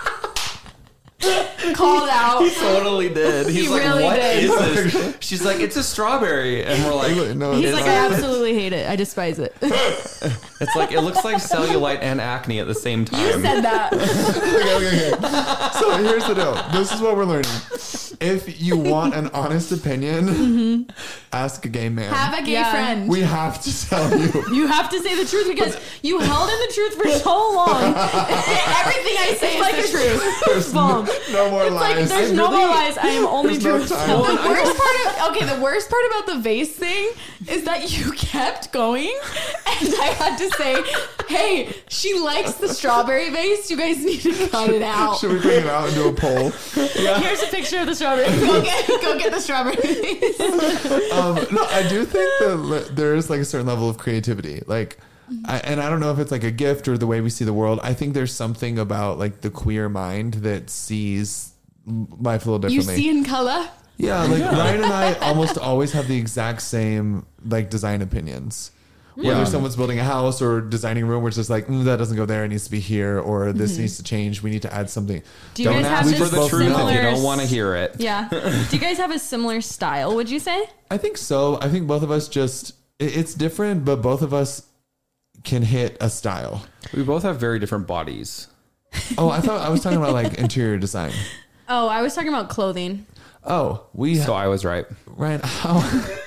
Called out. He totally did. He's He like, really "What did. is this?" She's like, "It's a strawberry," and we're like, No, He's it's like, not. "I absolutely hate it. I despise it." "It's like it looks like cellulite and acne at the same time." You said that. Okay. So here's the deal. This is what we're learning. If you want an honest opinion, ask a gay man. Have a gay Yeah. friend. We have to tell you. You have to say the truth because you held in the truth for so long. Everything I say Like is the it's truth. There's Bomb. no more It's like lies. there's no more lies. I am only There's no truth time. telling. The worst part about the vase thing is that you kept going, and I had to say, "Hey, she likes the strawberry vase. You guys need to cut it out. Should we bring it out and do a poll? Here's a picture of the strawberry. Go get the strawberry vase." No, I do think that there is like a certain level of creativity. Like, and I don't know if it's like a gift or the way we see the world. I think there's something about like the queer mind that sees life a little You differently. see in color. Yeah, like Ryan and I almost always have the exact same like design opinions. Whether Yeah. someone's building a house or designing a room, where it's just like that doesn't go there, it needs to be here, or this needs to change. We need to add something. Do you Don't guys have ask this for the truth if you similar- don't want to hear it. Yeah. Do you guys have a similar style? Would you say? I think so. I think both of us just it's different, but both of us can hit a style. We both have very different bodies. Oh, I thought I was talking about like interior design. Oh, I was talking about clothing. Oh, we So I was right. Ryan, how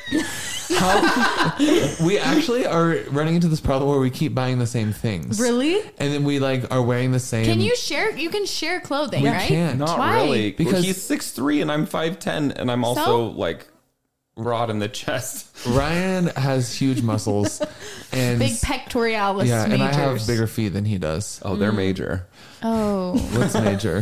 we actually are running into this problem where we keep buying the same things. Really? And then we like are wearing the same. Can you share? You can share clothing, We right? can't. Not Why? really. Because- He's 6'3" and I'm 5'10", and I'm also like broad in the chest. Ryan has huge muscles and Big pectoralis yeah, majors. and I have bigger feet than he does. Oh, they're major. Oh. What's major?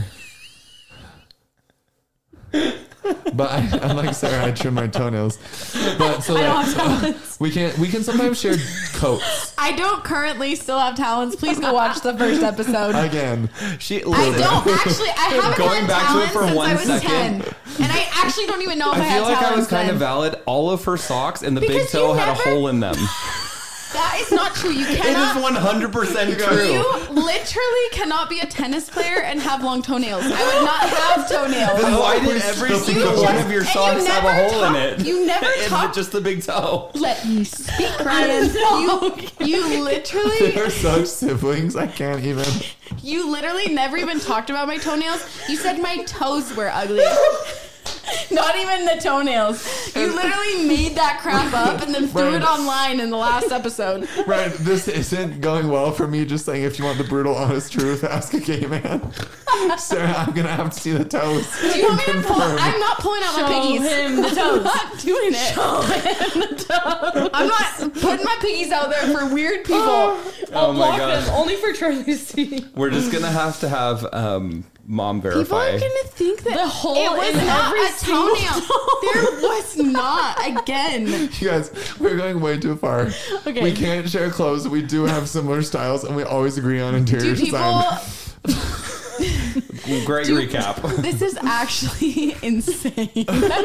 But unlike Sarah, I trim my toenails. But so I don't that, have talents. we can sometimes share coats I don't currently still have talents. Please go watch the first episode. again. She I don't actually. I haven't Going had back to it talents for since 1 I was second. 10, and I actually don't even know if I, I had feel like talents. I was kind then. of valid. All of her socks and the big Because toe you had a never- hole in them. That is not true. You It is cannot. 100% true. You literally cannot be a tennis player and have long toenails. I would not have toenails. Why did every single You one just- of your and you socks have a never hole in talk- it? you never And talk- just the big toe. Let me speak, Ryan. You literally, They're such siblings. I can't even. you literally never even talked about my toenails. You said my toes were ugly. Not even the toenails. You literally made that crap up and then threw it online in the last episode. Right, this isn't going well for me. Just saying, if you want the brutal, honest truth, ask a gay man. Sarah, I'm gonna have to see the toes. Do you want me to pull? I'm not pulling out my Show piggies. him the toes. I'm not doing it. I'm not putting my piggies out there for weird people. Oh my Block god. them only for Charlie to see. We're just gonna have mom People verify. are gonna think that The hole it was in not every a toenail. single There was not. Again, You guys, we're going way too far. Okay. We can't share clothes. We do have similar styles, and we always agree on interior do people? design. Great recap. This is actually insane.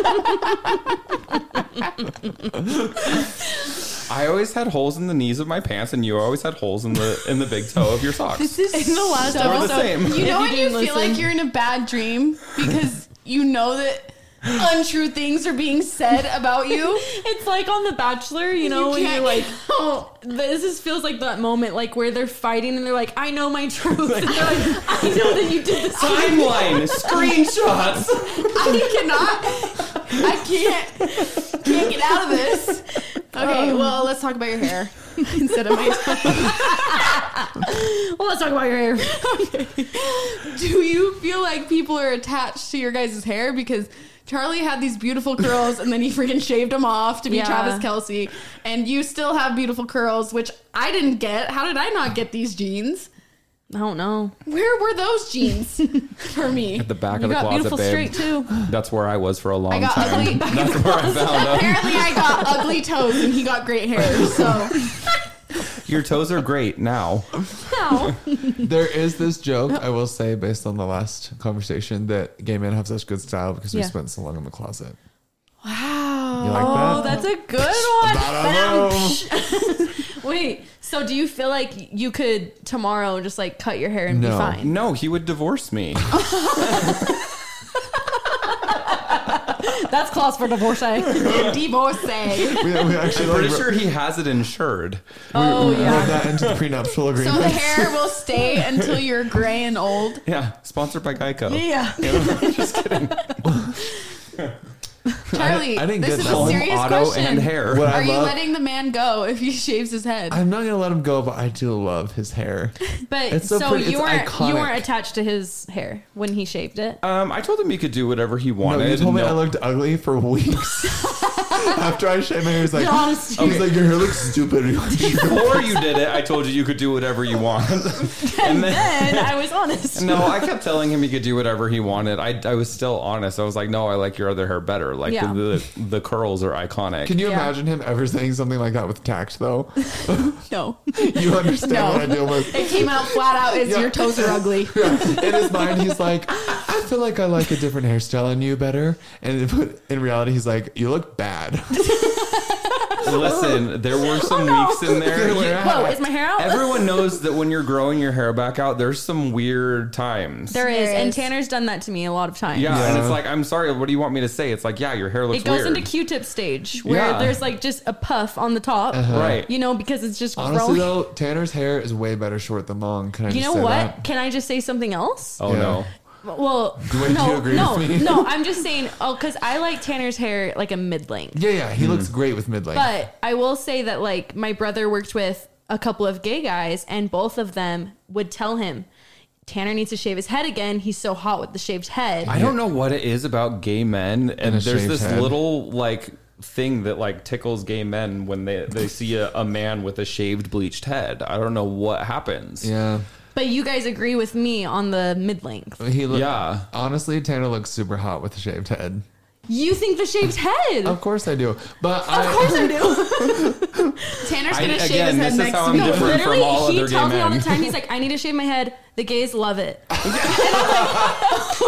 I always had holes in the knees of my pants, and you always had holes in the big toe of your socks. This is In the last so, We're the same. You know If when you you didn't feel listen. like you're in a bad dream because you know that untrue things are being said about you. It's like on The Bachelor, you know, when can't- you're like, oh, feels like that moment, like where they're fighting and they're like, I know my truth. And they're like, I know that you did this. Timeline, screenshots. I can't get out of this. Okay, well, let's talk about your hair instead of my Well, let's talk about your hair. Do you feel like people are attached to your guys' hair? Because Charlie had these beautiful curls and then he freaking shaved them off to be Yeah. Travis Kelce. And you still have beautiful curls, which I didn't get. How did I not get these jeans? I don't know. Where were those jeans for me? At the back You of the got closet, beautiful babe. straight too. That's where I was for a long I got time. ugly. That's where I found them. Apparently, I got ugly toes and he got great hair. So Your toes are great now. No. There is this joke, I will say, based on the last conversation, that gay men have such good style because we Yeah. spent so long in the closet. wow. You like Oh, that? that's a good one. Wait, so do you feel like you could tomorrow just like cut your hair and be No. fine? No, he would divorce me. That's clause for divorce. Divorce. We actually Pretty like, sure he has it insured. Oh wrote yeah. that into the prenuptial So agreement. the hair will stay until you're gray and old. Yeah, sponsored by Geico. Yeah. Just kidding. Charlie, I didn't this get is that a one. serious Auto question. and hair. What I Are you love- letting the man go if he shaves his head? I'm not gonna let him go, but I do love his hair. But It's so so pretty. you It's weren't iconic. attached to his hair when he shaved it. I told him he could do whatever he No, wanted. you told me No. I looked ugly for weeks. After I shaved my hair, he's like, Be honest. he was like, your hair looks stupid. Before you did it, I told you could do whatever you want. And Then I was honest. no, I kept telling him he could do whatever he wanted. I was still honest. I was like, no, I like your other hair better. Like Yeah. the curls are iconic. Can you Yeah. imagine him ever saying something like that with tact, though? No. You understand No. what I deal with. It came out flat out as Yeah. your toes are ugly. In his mind, he's like, I feel like I like a different hairstyle on you better. And in reality, he's like, you look bad. Listen, there were some weeks in there. Whoa, is my hair out? Everyone knows that when you're growing your hair back out, there's some weird times. There is, There and is. Tanner's done that to me a lot of times. Yeah, Yeah. and it's like, I'm sorry, what do you want me to say? It's like, yeah, your hair looks It goes weird. into Q-tip stage where Yeah. there's like just a puff on the top, Right. you know, because it's just Honestly, growing. though, Tanner's hair is way better short than long. Can I You just know say what? that? Can I just say something else? Oh, Yeah. no. Well, Wait, do you agree with me? no. I'm just saying. Oh, because I like Tanner's hair like a mid-length. Yeah, he looks great with mid-length. But I will say that like my brother worked with a couple of gay guys, and both of them would tell him, Tanner needs to shave his head again. He's so hot with the shaved head. I don't know what it is about gay men, and a there's shaved this head. little like thing that like tickles gay men when they see a man with a shaved bleached head. I don't know what happens. yeah. But you guys agree with me on the mid-length. He look, Yeah. Honestly, Tanner looks super hot with a shaved head. You think the shaved head? Of course I do. But Of course I do. Tanner's I- gonna shave again, his head this is next how I'm week. different Literally, from all he other gay tells me all the men. time. He's like, I need to shave my head. The gays love it. And I'm like,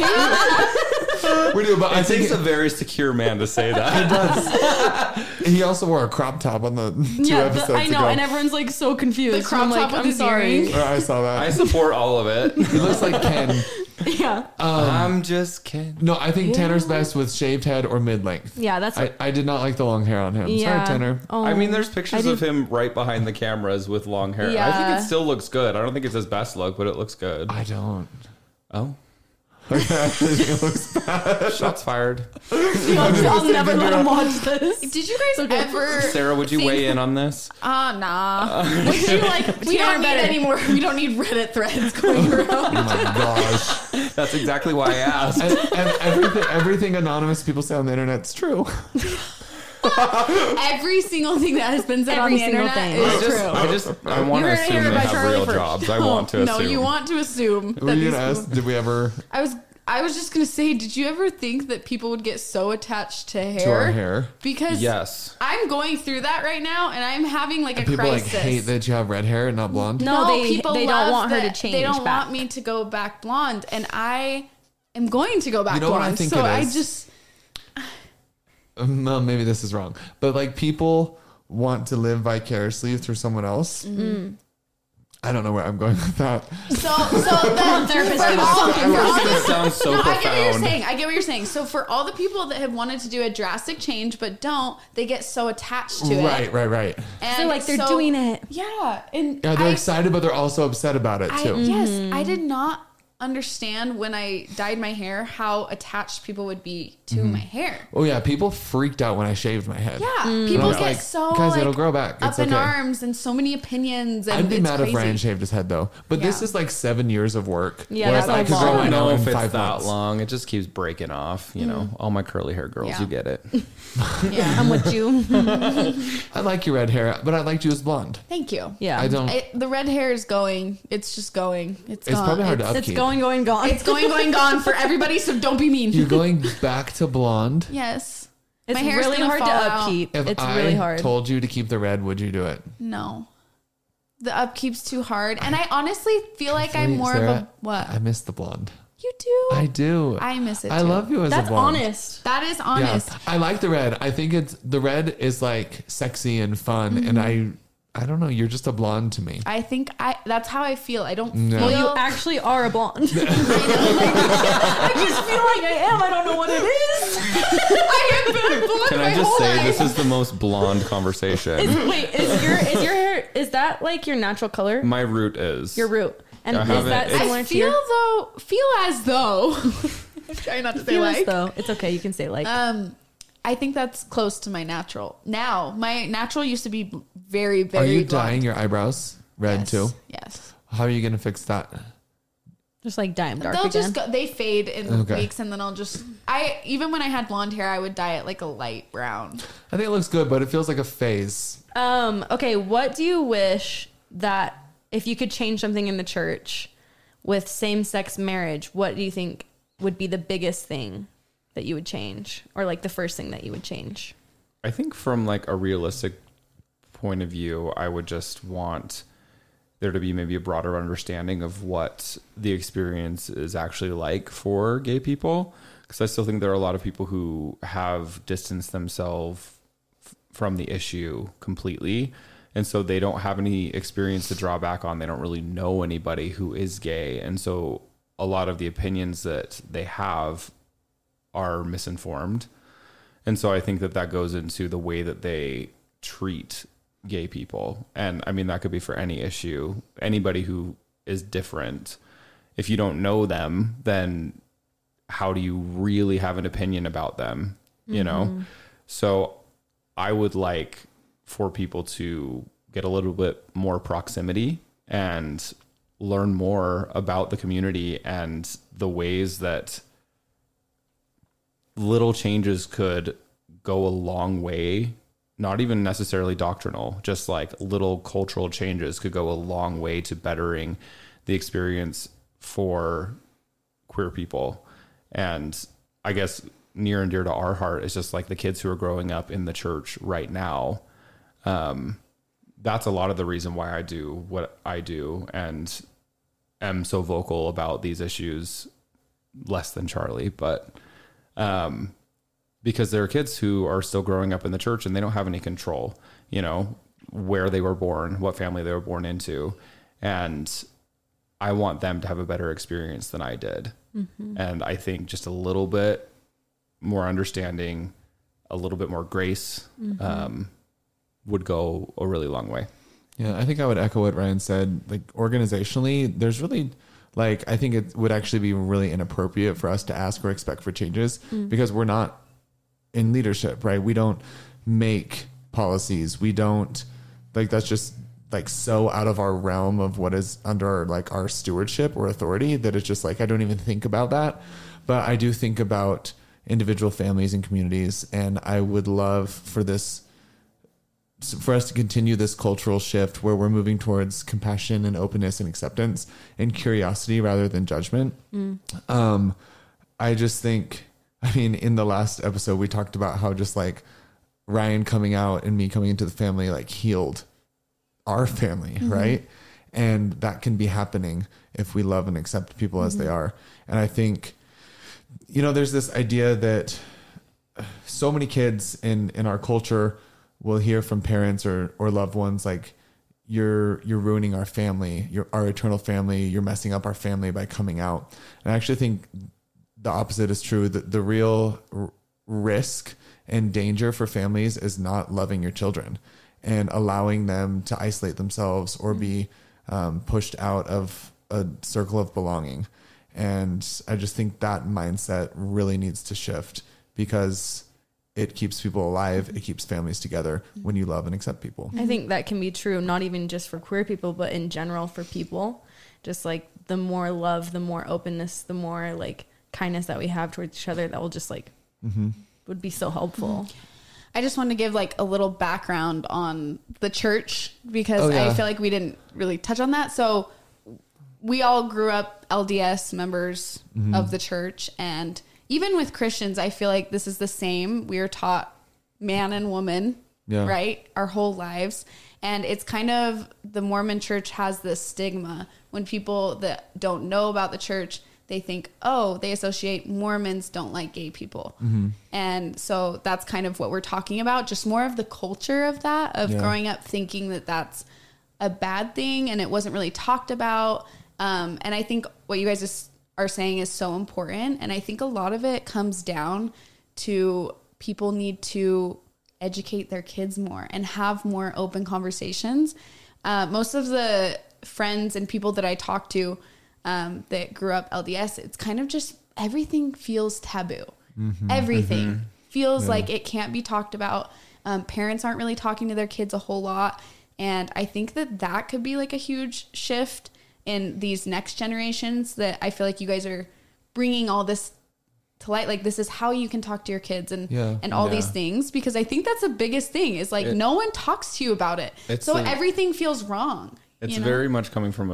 okay. we do, but I It takes think a very secure man to say that. he also wore a crop top on the two Yeah, episodes I know, ago. and everyone's like so confused. The crop I'm like, top with I'm his sorry. earrings. I saw that. I support all of it. He looks like Ken. Yeah, I'm just kidding. No, I think Tanner's best with shaved head or mid-length. yeah, that's I did not like the long hair on him. yeah. Sorry, Tanner. Oh, I mean, there's pictures I of did- him right behind the cameras with long hair. I think Yeah. it still looks good. I don't think it's his best look, but it looks good. I don't. Oh, Actually, it looks bad. shots fired. I'll never let him watch this. Did you guys ever? Sarah, would you think- weigh in on this? Nah. Would you like We Tanner don't need better? any more. We don't need Reddit threads going around. Oh my gosh. That's exactly why I asked. And everything anonymous people say on the internet's true. Every single thing that has been said Every on the single internet thing. is true. I want You to heard it assume here they by have Charlie real first. jobs. I want to No, assume. you want to assume Were that you these gonna ask? people- Did we ever I was just gonna say, did you ever think that people would get so attached to hair? to our hair? Because Yes. I'm going through that right now, and I'm having like a People crisis. like hate that you have red hair and not blonde. No, they people don't love want her to that- change. They don't back. want me to go back blonde, and I am going to go back You know what blonde. I think so it I is? just Well, maybe this is wrong, but like people want to live vicariously through someone else. Mm-hmm. I don't know where I'm going with that. so the Therapist for is all, looking for all This the sounds so no, I get what you're profound. saying. I get what you're saying. So for all the people that have wanted to do a drastic change but don't, they get so attached to it. Right. And They're like, they're so- doing it. Yeah, and Yeah, they're excited, but they're also upset about it too. Yes, I did not understand when I dyed my hair how attached people would be to my hair. Oh yeah, people freaked out when I shaved my head. Yeah, And I people was get like, so guys, like, it'll grow back. up It's in okay. arms and so many opinions. And I'd be it's mad crazy. if Ryan shaved his head though. But this Yeah. is like 7 years of work. Yeah, Whereas that's I a could lot. grow I mine don't out know in if it's 5 that months. long. It just keeps breaking off. You know, all my curly hair girls, Yeah. you get it. Yeah. I'm with you. I like your red hair, but I liked you as blonde. Thank you. Yeah. I don't. The red hair is going. It's just going. It's It's gone. probably hard to It's upkeep. going, gone. It's going, gone for everybody. So don't be mean. You're going back to blonde. Yes. It's My hair's really gonna hard to fall out. upkeep. If It's I really hard. told you to keep the red, would you do it? No. The upkeep's too hard. And I honestly feel like I'm Wait, more Sarah, of a what? I miss the blonde. You do? I do. I miss it I too. love you as That's a blonde. honest. That is Yeah, honest. I like the red. I think the red is like sexy and fun, and I don't know. You're just a blonde to me. I think that's how I feel. I don't No. feel. Well, you actually are a blonde. I just feel like I am. I don't know what it is. I have been blonde Can my I just whole say life. this is the most blonde conversation? Wait, is your hair, is that like your natural color? My root is. Your root. And I is haven't- that it's- similar I to your feel as though. I'm trying not to say feel as like. though? It's okay. You can say like. I think that's close to my natural. Now, my natural used to be very, very Are you blonde. dyeing your eyebrows red Yes. too? Yes. How are you gonna fix that? just like dye 'em dark They'll again. just go, they fade in Okay. weeks, and then even when I had blonde hair, I would dye it like a light brown. I think it looks good, but it feels like a phase. Okay, what do you wish that if you could change something in the church with same-sex marriage, what do you think would be the biggest thing that you would change, or like the first thing that you would change? I think from like a realistic point of view, I would just want there to be maybe a broader understanding of what the experience is actually like for gay people. Because I still think there are a lot of people who have distanced themselves from the issue completely. And so they don't have any experience to draw back on. They don't really know anybody who is gay. And so a lot of the opinions that they have are misinformed. And so I think that goes into the way that they treat gay people. And I mean, that could be for any issue. Anybody who is different, if you don't know them, then how do you really have an opinion about them? You know? So I would like for people to get a little bit more proximity and learn more about the community and the ways that little changes could go a long way. Not even necessarily doctrinal, just like little cultural changes could go a long way to bettering the experience for queer people. And I guess near and dear to our heart is just like the kids who are growing up in the church right now. That's a lot of the reason why I do what I do and am so vocal about these issues, less than Charlie, but because there are kids who are still growing up in the church and they don't have any control, you know, where they were born, what family they were born into. And I want them to have a better experience than I did. And I think just a little bit more understanding, a little bit more grace, would go a really long way. Yeah, I think I would echo what Ryan said. Like organizationally, there's really like I think it would actually be really inappropriate for us to ask or expect for changes because we're not in leadership, right? We don't make policies. We don't like that's just like so out of our realm of what is under like our stewardship or authority that it's just like I don't even think about that. But I do think about individual families and communities, and I would love for us to continue this cultural shift where we're moving towards compassion and openness and acceptance and curiosity rather than judgment. I just think, I mean, in the last episode, we talked about how just like Ryan coming out and me coming into the family, like healed our family. Right. And that can be happening if we love and accept people as they are. And I think, you know, there's this idea that so many kids in our culture will hear from parents or loved ones like you're ruining our family, our eternal family, you're messing up our family by coming out. And I actually think the opposite is true. The real risk and danger for families is not loving your children and allowing them to isolate themselves or be pushed out of a circle of belonging. And I just think that mindset really needs to shift, because it keeps people alive. It keeps families together when you love and accept people. I think that can be true, not even just for queer people, but in general for people. Just like the more love, the more openness, the more like kindness that we have towards each other, that will just like would be so helpful. I just wanted to give like a little background on the church, because I feel like we didn't really touch on that. So we all grew up LDS members of the church, and even with Christians, I feel like this is the same. We are taught man and woman, right? Our whole lives. And it's kind of, the Mormon church has this stigma. When people that don't know about the church, they think, oh, they associate Mormons don't like gay people. And so that's kind of what we're talking about. Just more of the culture of that, of growing up thinking that that's a bad thing and it wasn't really talked about. And I think what you guys are saying is so important. And I think a lot of it comes down to people need to educate their kids more and have more open conversations. Most of the friends and people that I talk to that grew up LDS, it's kind of just everything feels taboo. Everything feels like it can't be talked about. Parents aren't really talking to their kids a whole lot. And I think that could be like a huge shift in these next generations, that I feel like you guys are bringing all this to light. Like, this is how you can talk to your kids and all these things, because I think that's the biggest thing is like no one talks to you about it. So everything feels wrong. It's very much coming from a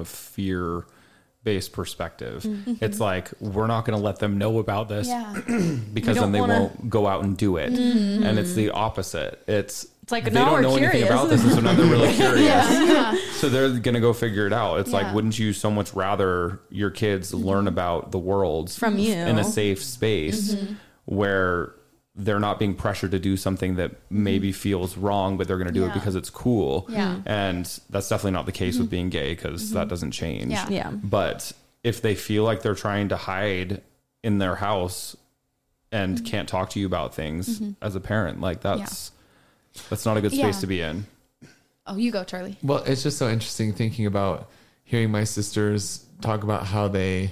fear-based perspective. It's like, we're not going to let them know about this because then they won't go out and do it. And it's the opposite. It's like, they don't know anything about this, and so now they're really curious. So they're going to go figure it out. It's like, wouldn't you so much rather your kids learn about the world from you in a safe space where they're not being pressured to do something that maybe feels wrong, but they're going to do it because it's cool. And that's definitely not the case with being gay, because that doesn't change. But if they feel like they're trying to hide in their house and can't talk to you about things as a parent, like that's not a good space to be in. Oh, you go, Charlie. Well, it's just so interesting thinking about hearing my sisters talk about how they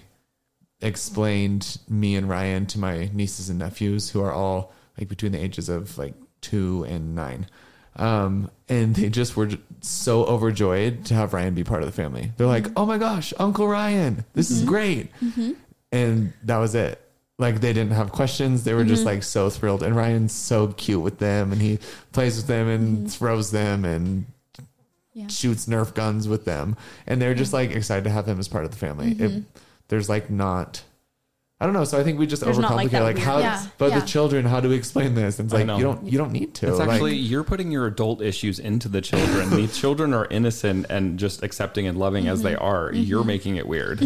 explained me and Ryan to my nieces and nephews, who are all like between the ages of like 2 and 9. And they just were so overjoyed to have Ryan be part of the family. They're like, oh my gosh, Uncle Ryan, this is great. And that was it. Like, they didn't have questions. They were just like so thrilled. And Ryan's so cute with them, and he plays with them and throws them and shoots Nerf guns with them. And they're just like excited to have him as part of the family. There's like not, I don't know. So I think we just overcomplicate like how, but the children, how do we explain this? And it's like, you don't need to. It's actually, you're putting your adult issues into the children. The children are innocent and just accepting and loving as they are. You're making it weird.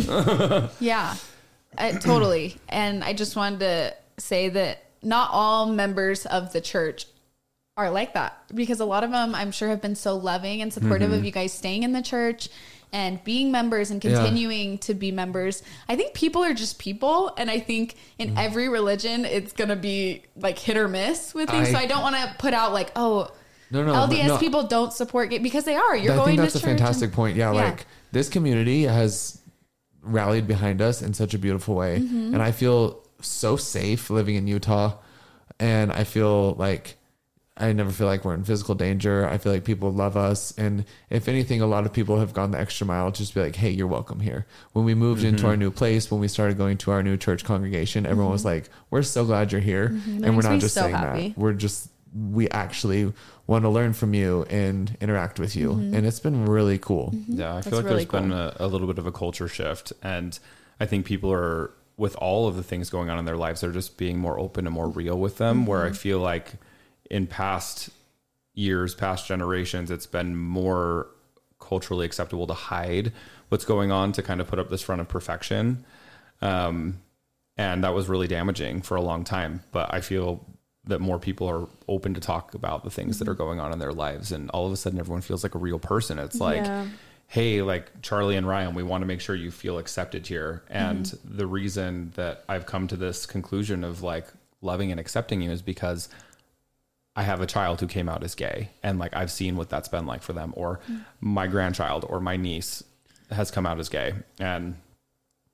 Totally. And I just wanted to say that not all members of the church are like that, because a lot of them, I'm sure, have been so loving and supportive of you guys staying in the church and being members and continuing to be members. I think people are just people. And I think in every religion, it's going to be like hit or miss with things. So I don't want to put out like, oh, LDS people don't support gay, because they are. You're going to church. I think that's a fantastic point. Like, this community has rallied behind us in such a beautiful way. And I feel so safe living in Utah. And I feel like I never feel like we're in physical danger. I feel like people love us. And if anything, a lot of people have gone the extra mile to just be like, hey, you're welcome here. When we moved into our new place, when we started going to our new church congregation, everyone was like, we're so glad you're here. And we're not just saying that. We actually want to learn from you and interact with you. And it's been really cool. Yeah, I feel like there's been a little bit of a culture shift. And I think people are, with all of the things going on in their lives, they're just being more open and more real with them, where I feel like in past years, past generations, it's been more culturally acceptable to hide what's going on, to kind of put up this front of perfection. And that was really damaging for a long time. But I feel that more people are open to talk about the things that are going on in their lives. And all of a sudden everyone feels like a real person. It's like, hey, like Charlie and Ryan, we want to make sure you feel accepted here. And the reason that I've come to this conclusion of like loving and accepting you is because I have a child who came out as gay, and like, I've seen what that's been like for them, or my grandchild or my niece has come out as gay. And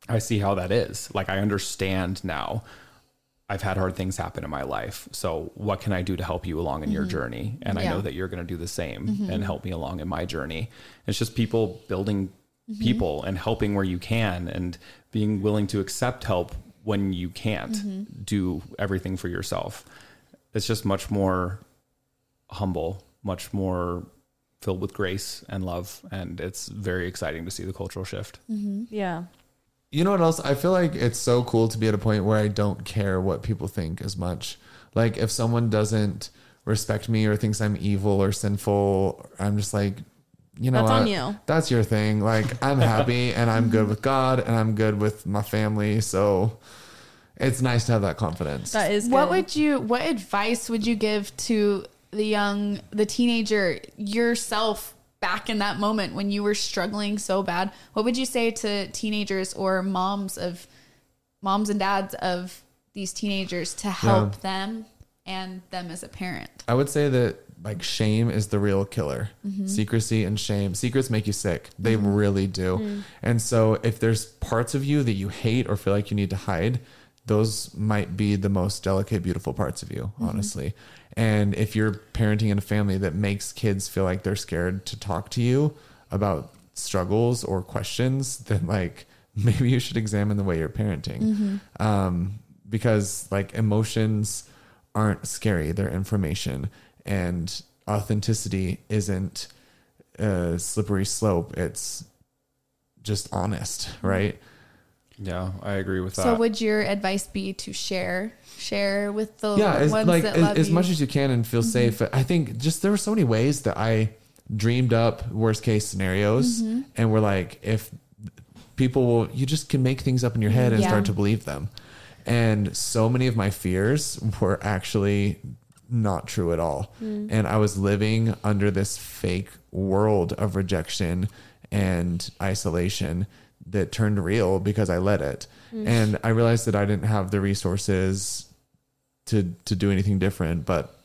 I see how that is. Like, I understand now. I've had hard things happen in my life. So what can I do to help you along in your journey? And I know that you're going to do the same and help me along in my journey. It's just people building people and helping where you can and being willing to accept help when you can't do everything for yourself. It's just much more humble, much more filled with grace and love. And it's very exciting to see the cultural shift. Yeah. You know what else? I feel like it's so cool to be at a point where I don't care what people think as much. Like if someone doesn't respect me or thinks I'm evil or sinful, I'm just like, you know That's what? on you. That's your thing. Like I'm happy and I'm good with God and I'm good with my family. So it's nice to have that confidence. That is What advice would you give to the teenager yourself back in that moment when you were struggling so bad? What would you say to teenagers or moms and dads of these teenagers to help them and them as a parent? I would say that like shame is the real killer. Secrecy and shame. Secrets make you sick. They really do. And so if there's parts of you that you hate or feel like you need to hide, those might be the most delicate, beautiful parts of you, honestly. And if you're parenting in a family that makes kids feel like they're scared to talk to you about struggles or questions, then like maybe you should examine the way you're parenting. Because like emotions aren't scary, they're information, and authenticity isn't a slippery slope. It's just honest, right? Yeah, I agree with that. So would your advice be to share with the ones like that love as you? much as you can and feel safe? I think just there were so many ways that I dreamed up worst case scenarios and we're like, if people you just can make things up in your head and start to believe them. And so many of my fears were actually not true at all. And I was living under this fake world of rejection and isolation that turned real because I let it. And I realized that I didn't have the resources to do anything different, but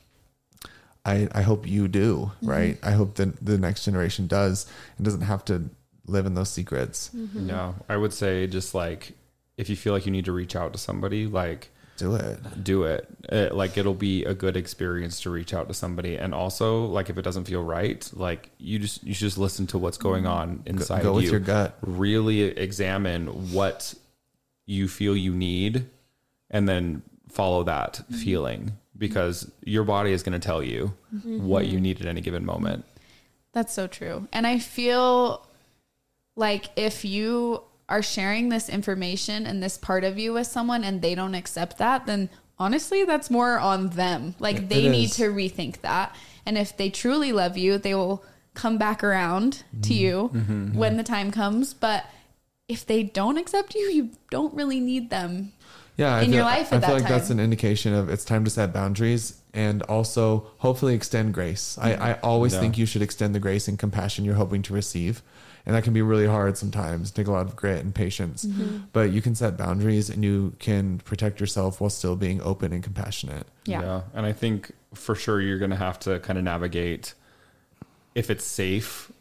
I hope you do, right? I hope that the next generation does and doesn't have to live in those secrets. No, I would say just like, if you feel like you need to reach out to somebody, like Do it. Like it'll be a good experience to reach out to somebody. And also like, if it doesn't feel right, like you should just listen to what's going on inside Go of with you. your gut. Really examine what you feel you need and then follow that feeling, because your body is going to tell you what you need at any given moment. That's so true. And I feel like if you are sharing this information and this part of you with someone and they don't accept that, then honestly, that's more on them. Like they need to rethink that. And if they truly love you, they will come back around to you when the time comes. But if they don't accept you, you don't really need them in your life at that time. I feel like that's an indication of it's time to set boundaries and also hopefully extend grace. I always think you should extend the grace and compassion you're hoping to receive. And that can be really hard sometimes, take a lot of grit and patience. But you can set boundaries and you can protect yourself while still being open and compassionate. Yeah. And I think for sure you're going to have to kind of navigate if it's safe,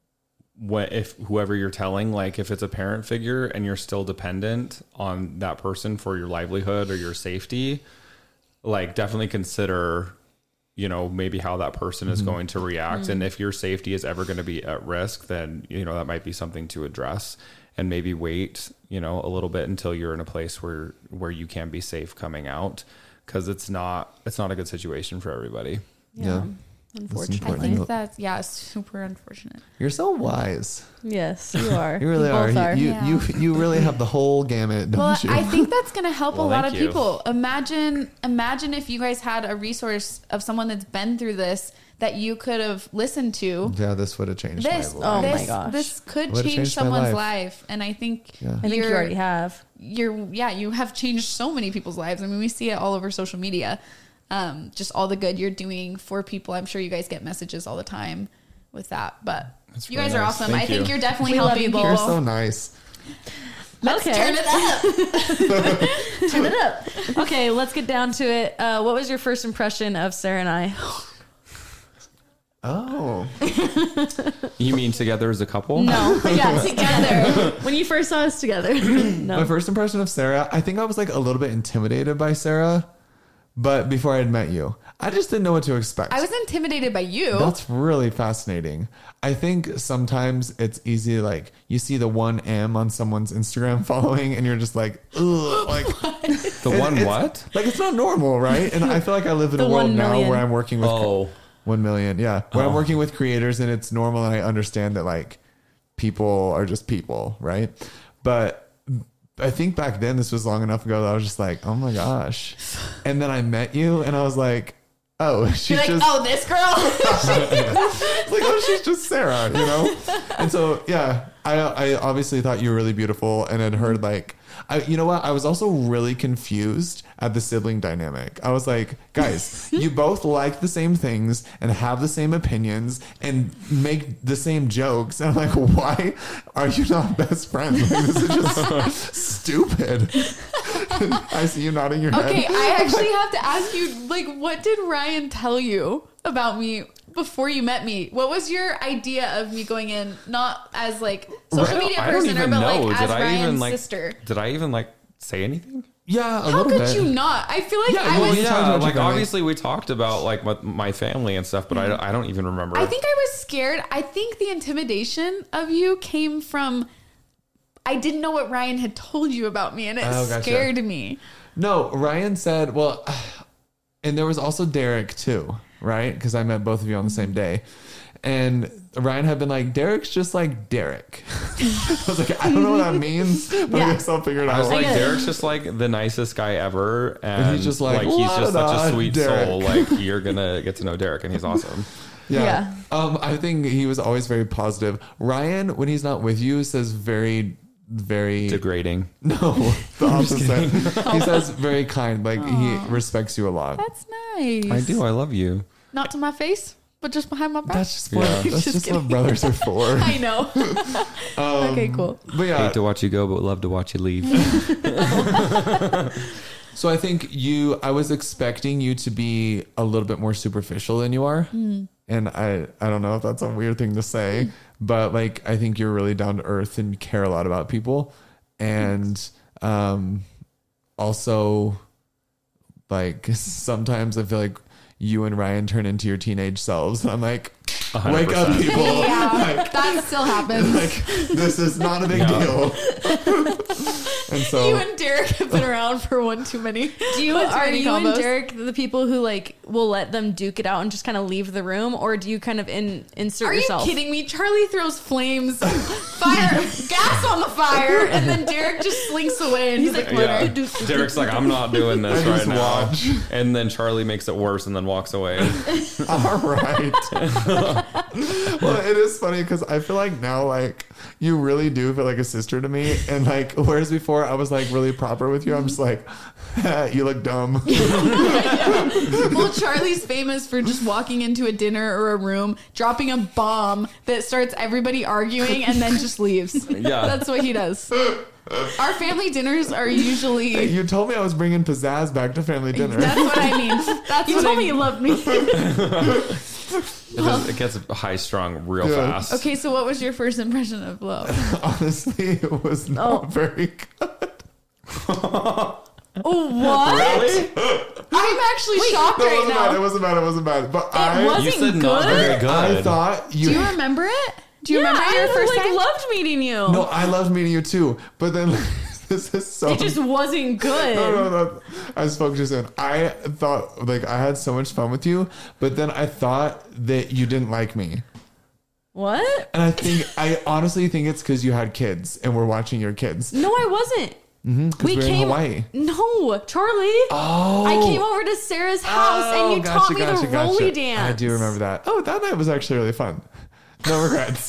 if whoever you're telling, like if it's a parent figure and you're still dependent on that person for your livelihood or your safety, like definitely consider, you know, maybe how that person is going to react. And if your safety is ever going to be at risk, then, you know, that might be something to address and maybe wait, you know, a little bit until you're in a place where you can be safe coming out. 'Cause it's not a good situation for everybody. Yeah. Unfortunately. I think that's, super unfortunate. You're so wise. Yes, you are. You really both are. You really have the whole gamut, don't Well, you? I think that's going to help a lot of thank you. people. Imagine if you guys had a resource of someone that's been through this that you could have listened to. Yeah, this would have changed This, my life. Oh my gosh. This could Would've change changed my someone's life. life. And I think Yeah. I think you already have. you have changed so many people's lives. I mean, we see it all over social media. Just all the good you're doing for people. I'm sure you guys get messages all the time with that, but you really guys are nice. awesome. Thank I think you. you're definitely We love helping you people. both. You're so nice. Let's Okay. turn it up. Turn it up. Okay, let's get down to it. What was your first impression of Sarah and I? Oh. You mean together as a couple? No, yeah, together. When you first saw us together. No. My first impression of Sarah, I think I was like a little bit intimidated by Sarah, but before I had met you, I just didn't know what to expect. I was intimidated by you. That's really fascinating. I think sometimes it's easy, like you see the 1M on someone's Instagram following and you're just like, ugh, like The one what? like it's not normal, right? And I feel like I live in a The world 1 now million. where I'm working with 1 million. Yeah. When I'm Oh. working with creators and it's normal and I understand that like people are just people, right? But I think back then, this was long enough ago that I was just like, oh my gosh. And then I met you and I was like, oh, she's You're like, just oh, this girl. like, oh, she's just Sarah, you know? And so, yeah, I obviously thought you were really beautiful and had heard like, you know what? I was also really confused at the sibling dynamic. I was like, guys, you both like the same things and have the same opinions and make the same jokes. And I'm like, why are you not best friends? Like, this is just stupid. I see you nodding your head. Okay, I actually have to ask you, like, what did Ryan tell you about me before you met me? What was your idea of me going in, not as like social media I don't person, even but know. like as Ryan's like sister? Did I even like say anything? Yeah, a How little could bit. you not? I feel like Yeah, I well, was. yeah. talked Yeah, about like your family. obviously we talked about like my family and stuff, but I don't even remember. I think I was scared. I think the intimidation of you came from. I didn't know what Ryan had told you about me, and it Oh, gotcha. scared me. No, Ryan said, well, and there was also Derek too, right? Because I met both of you on the same day. And Ryan had been like, Derek's just like Derek. I was like, I don't know what that means, but I guess I'll figure it I was out. like, get it. Derek's just like the nicest guy ever, and he's just like, he's just such "La-da-da, a sweet Derek." soul. Like you're gonna get to know Derek, and he's awesome. Yeah. I think he was always very positive. Ryan, when he's not with you, says very Degrading. no, the opposite. He says very kind, like he respects you a lot. That's nice. I do. I love you. Not to my face, but just behind my back. That's just what, Yeah. that's just what brothers are for. I know. Okay, cool. But yeah, Hate to watch you go, but love to watch you leave. so I think I was expecting you to be a little bit more superficial than you are. And I don't know if that's a weird thing to say, but like, I think you're really down to earth and you care a lot about people. And, also like sometimes I feel like you and Ryan turn into your teenage selves. And I'm like, 100%. wake up people. Yeah, that still happens. Like, this is not a big deal. And so You and Derek have been around for one too many. Do you one too are many you and combos. Derek the people who like will let them duke it out and just kind of leave the room, or do you kind of insert Are yourself? you kidding me? Charlie throws flames, gas on the fire, and then Derek just slinks away into the corner. Yeah. Derek's like, I'm not doing this I right just now. watch. And then Charlie makes it worse and then walks away. all right. Well, it is funny because I feel like now, like, you really do feel like a sister to me. And like, whereas before I was like really proper with you, I'm just like, you look dumb. Well, Charlie's famous for just walking into a dinner or a room, dropping a bomb that starts everybody arguing, and then just leaves. Yeah. That's what he does. Our family dinners are usually. You told me I was bringing pizzazz back to family dinner. That's what I mean. That's You what told I me you mean. loved me. It gets high strung real Yeah. fast. Okay, so what was your first impression of love? Honestly, it was not very good. What? Really? I'm actually shocked No, it right wasn't bad. It now. wasn't bad. It wasn't bad. But wasn't You said not good? very good. I thought you. Do you remember it? Do you Yeah, remember your I first like time? loved meeting you. No, I loved meeting you too. But then this is so. It just wasn't good. No. I spoke too soon. I thought like I had so much fun with you, but then I thought that you didn't like me. What? And I honestly think it's because you had kids and we're watching your kids. No, I wasn't. Because we're in Hawaii. No, Charlie. Oh, I came over to Sarah's house and you taught me the rolly dance. I do remember that. Oh, that night was actually really fun. No regrets.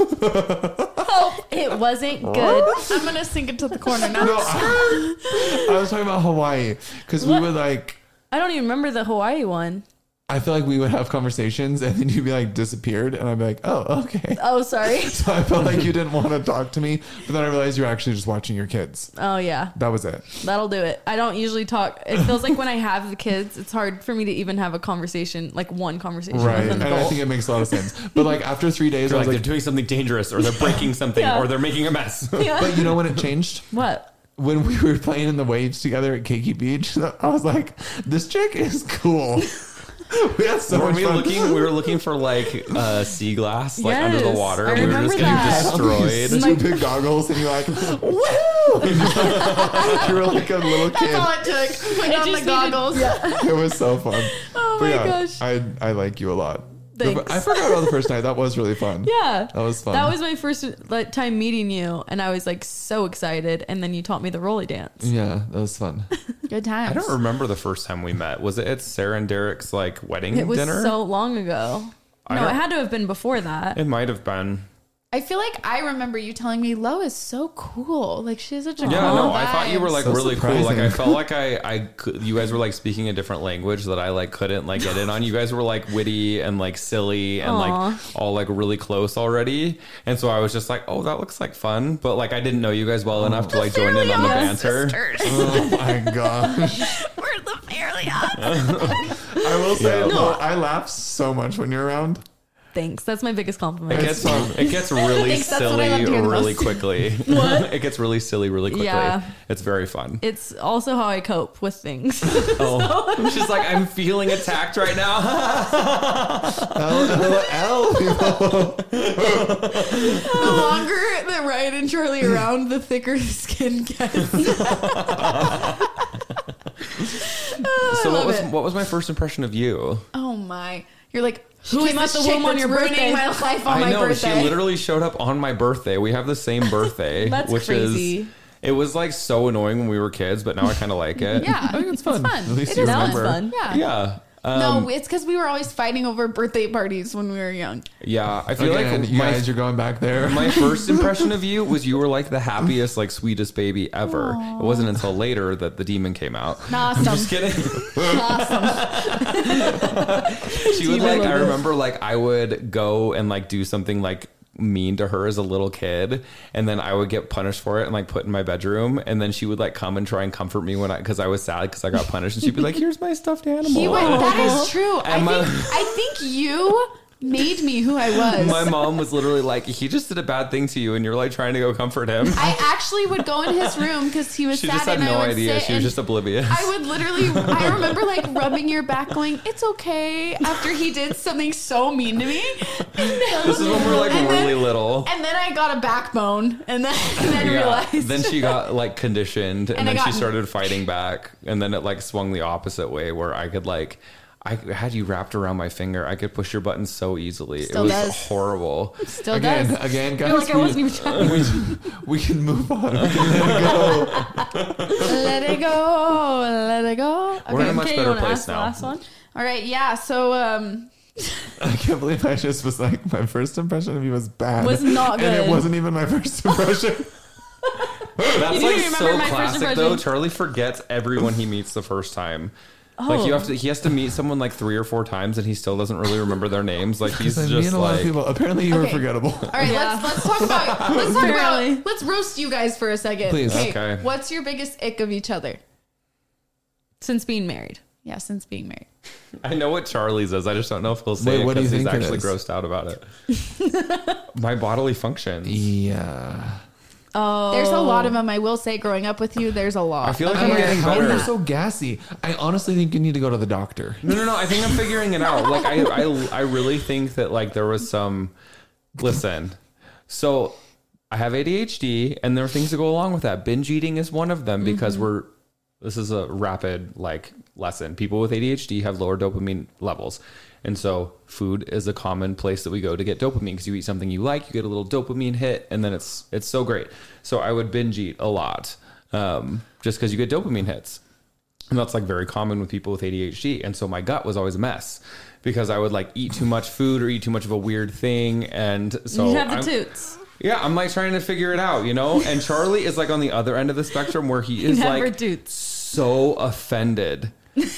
It wasn't good. I'm gonna sink into the corner now. No, I was talking about Hawaii because we What? were like, I don't even remember the Hawaii one. I feel like we would have conversations and then you'd be like disappeared and I'd be like, oh, okay. Oh, sorry. So I felt like you didn't want to talk to me, but then I realized you're actually just watching your kids. Oh, yeah. That was it. That'll do it. I don't usually talk. It feels like when I have the kids, it's hard for me to even have a conversation, like one conversation Right. with an And adult. I think it makes a lot of sense. But like after 3 days, They're I was like, like, they're doing something dangerous, or they're breaking something, Yeah. or they're making a mess. Yeah. but you know when it changed? What? When we were playing in the waves together at Keiki Beach, I was like, this chick is cool. We had so much fun. We were looking for like sea glass, like under the Yes, water. I We were remember just getting that. destroyed. Two big goggles, and you're like, woo! You were like a little kid. That's all it took. Put on the just goggles. It was so fun. Oh But my yeah, gosh. I like you a lot. Thanks. I forgot about the first night. That was really fun. Yeah. That was fun. That was my first time meeting you, and I was like so excited. And then you taught me the rolly dance. Yeah, that was fun. Good times. I don't remember the first time we met. Was it at Sarah and Derek's like wedding It was dinner? so long ago. I No, don't- it had to have been before that. It might have been. I feel like I remember you telling me Lo is so cool. Like she's such a Yeah, cool no, I thought you were like So really cool. Like surprising. I felt like I could, you guys were like speaking a different language that I like couldn't like get in on. You guys were like witty and like silly and like all like really close already. And so I was just like, oh, that looks like fun. But like I didn't know you guys well enough to like join in on the banter. Oh my gosh. We're the Fairly Odds. I will say, Yeah. though, I laugh so much when you're around. Thanks. That's my biggest compliment. It gets really Thanks, that's what I silly love to hear the really most. quickly. What? It gets really silly really quickly. Yeah. It's very fun. It's also how I cope with things. Oh, she's like, I'm feeling attacked right now. LOL. The longer that Ryan and Charlie are around, the thicker the skin gets. So love it. what was my first impression of you? Oh my. You're like, Who "She's came out this the chick womb on that's your ruining birthday?" my life on I my know birthday. she literally showed up on my birthday. We have the same birthday. That's which crazy. Is it was like so annoying when we were kids, but now I kind of like it. Yeah, I think it's fun. At least It you is That was remember. fun. Yeah. Yeah. No, it's because we were always fighting over birthday parties when we were young. Yeah. I feel Again, like you guys, you're going back there. my first impression of you was you were like the happiest, like sweetest baby ever. It wasn't until later that the demon came out. Awesome. Just kidding. Awesome. She would like, I remember like I would go and like do something like mean to her as a little kid, and then I would get punished for it and like put in my bedroom, and then she would like come and try and comfort me because I was sad because I got punished, and she'd be like, here's my stuffed animal. That is true. And I think you made me who I was. my mom was literally like, he just did a bad thing to you and you're like trying to go comfort him. I actually would go in his room because he was She sad just had and no I would idea. sit She was and just oblivious. I would literally, I remember like rubbing your back going, it's okay, after he did something so mean to me. This is when we're like And then- really little. And then I got a backbone and then Yeah. realized. Then she got like conditioned, and And I then she got- started fighting back, and then it like swung the opposite way where I could like, I had you wrapped around my finger. I could push your buttons so easily. Still it was does. horrible. Still Again, does. guys, You're like, I wasn't even trying. we can move on. We can let it go. Let it go. Let it go. We're in a Okay. much Okay, you better want to place ask the now. last one? All right. Yeah. So, I can't believe I just was like, my first impression of you was bad. Was not And good. it wasn't even my first impression. That's You like didn't so remember my first classic impression. though. Charlie forgets everyone he meets the first time. Like he has to meet someone like 3 or 4 times, and he still doesn't really remember their names. Like he's Me just and a lot of like, people. Apparently, you were Okay. forgettable. all right. Yeah. Let's talk about. Apparently. Let's roast you guys for a second. Please. Okay. What's your biggest ick of each other? Since being married. Yeah, since being married. I know what Charlie's is. I just don't know if he'll say Wait, it what do you because he's think it actually is? grossed out about it. My bodily functions. Yeah. Oh. There's a lot of them. I will say, growing up with you, there's a lot. I feel like I'm I'm like, getting how are better. you so gassy? I honestly think you need to go to the doctor. No. I think I'm figuring it out. Like I really think that like there was some. Listen, so I have ADHD, and there are things that go along with that. Binge eating is one of them because this is a rapid like lesson. People with ADHD have lower dopamine levels. And so food is a common place that we go to get dopamine because you eat something you like, you get a little dopamine hit, and then it's so great. So I would binge eat a lot just because you get dopamine hits. And that's like very common with people with ADHD. And so my gut was always a mess because I would like eat too much food or eat too much of a weird thing. And so You have the I'm- toots. yeah, I'm like trying to figure it out, you know? And Charlie is like on the other end of the spectrum where he is Never like toots. so offended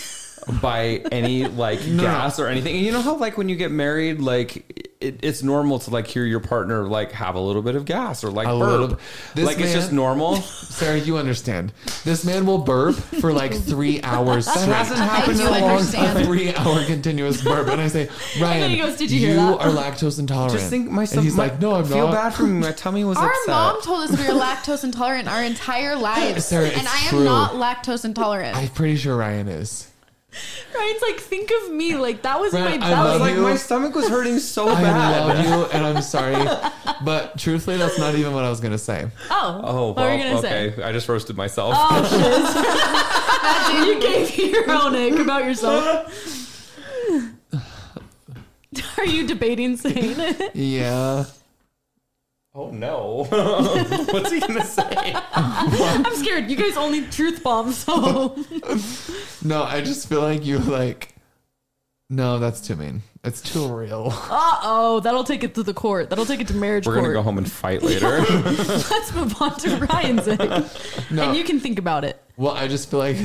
by any like gas or anything. And you know how like when you get married, like it's normal to like hear your partner like have a little bit of gas or like burp. Like it's just normal. Sarah, you understand. This man will burp for like 3 hours straight. That hasn't happened in a long time. 3-hour continuous burp. And I say, Ryan, then he goes, "Did you hear that?" are lactose intolerant. Just think my and he's like, no, I'm feel not. bad for me. My tummy was Our upset. mom told us we were lactose intolerant our entire lives. Sarah, and it's I am true. not lactose intolerant. I'm pretty sure Ryan is. Ryan's like, think of me. Like that was Ryan, my. I That I was was love like, you. my stomach was hurting so I bad. love you, and I'm sorry. But truthfully, that's not even what I was going to say. Oh, what were you gonna okay. say? I just roasted myself. You gave me your own ick about yourself. Are you debating saying it? Yeah. Oh no. What's he gonna say? I'm scared. You guys only truth bomb, so No, I just feel like you like. No, that's too mean. It's too real. that'll take it to the court. That'll take it to marriage We're court. gonna go home and fight later. Let's move on to Ryan's ick. No. And you can think about it. Well, I just feel like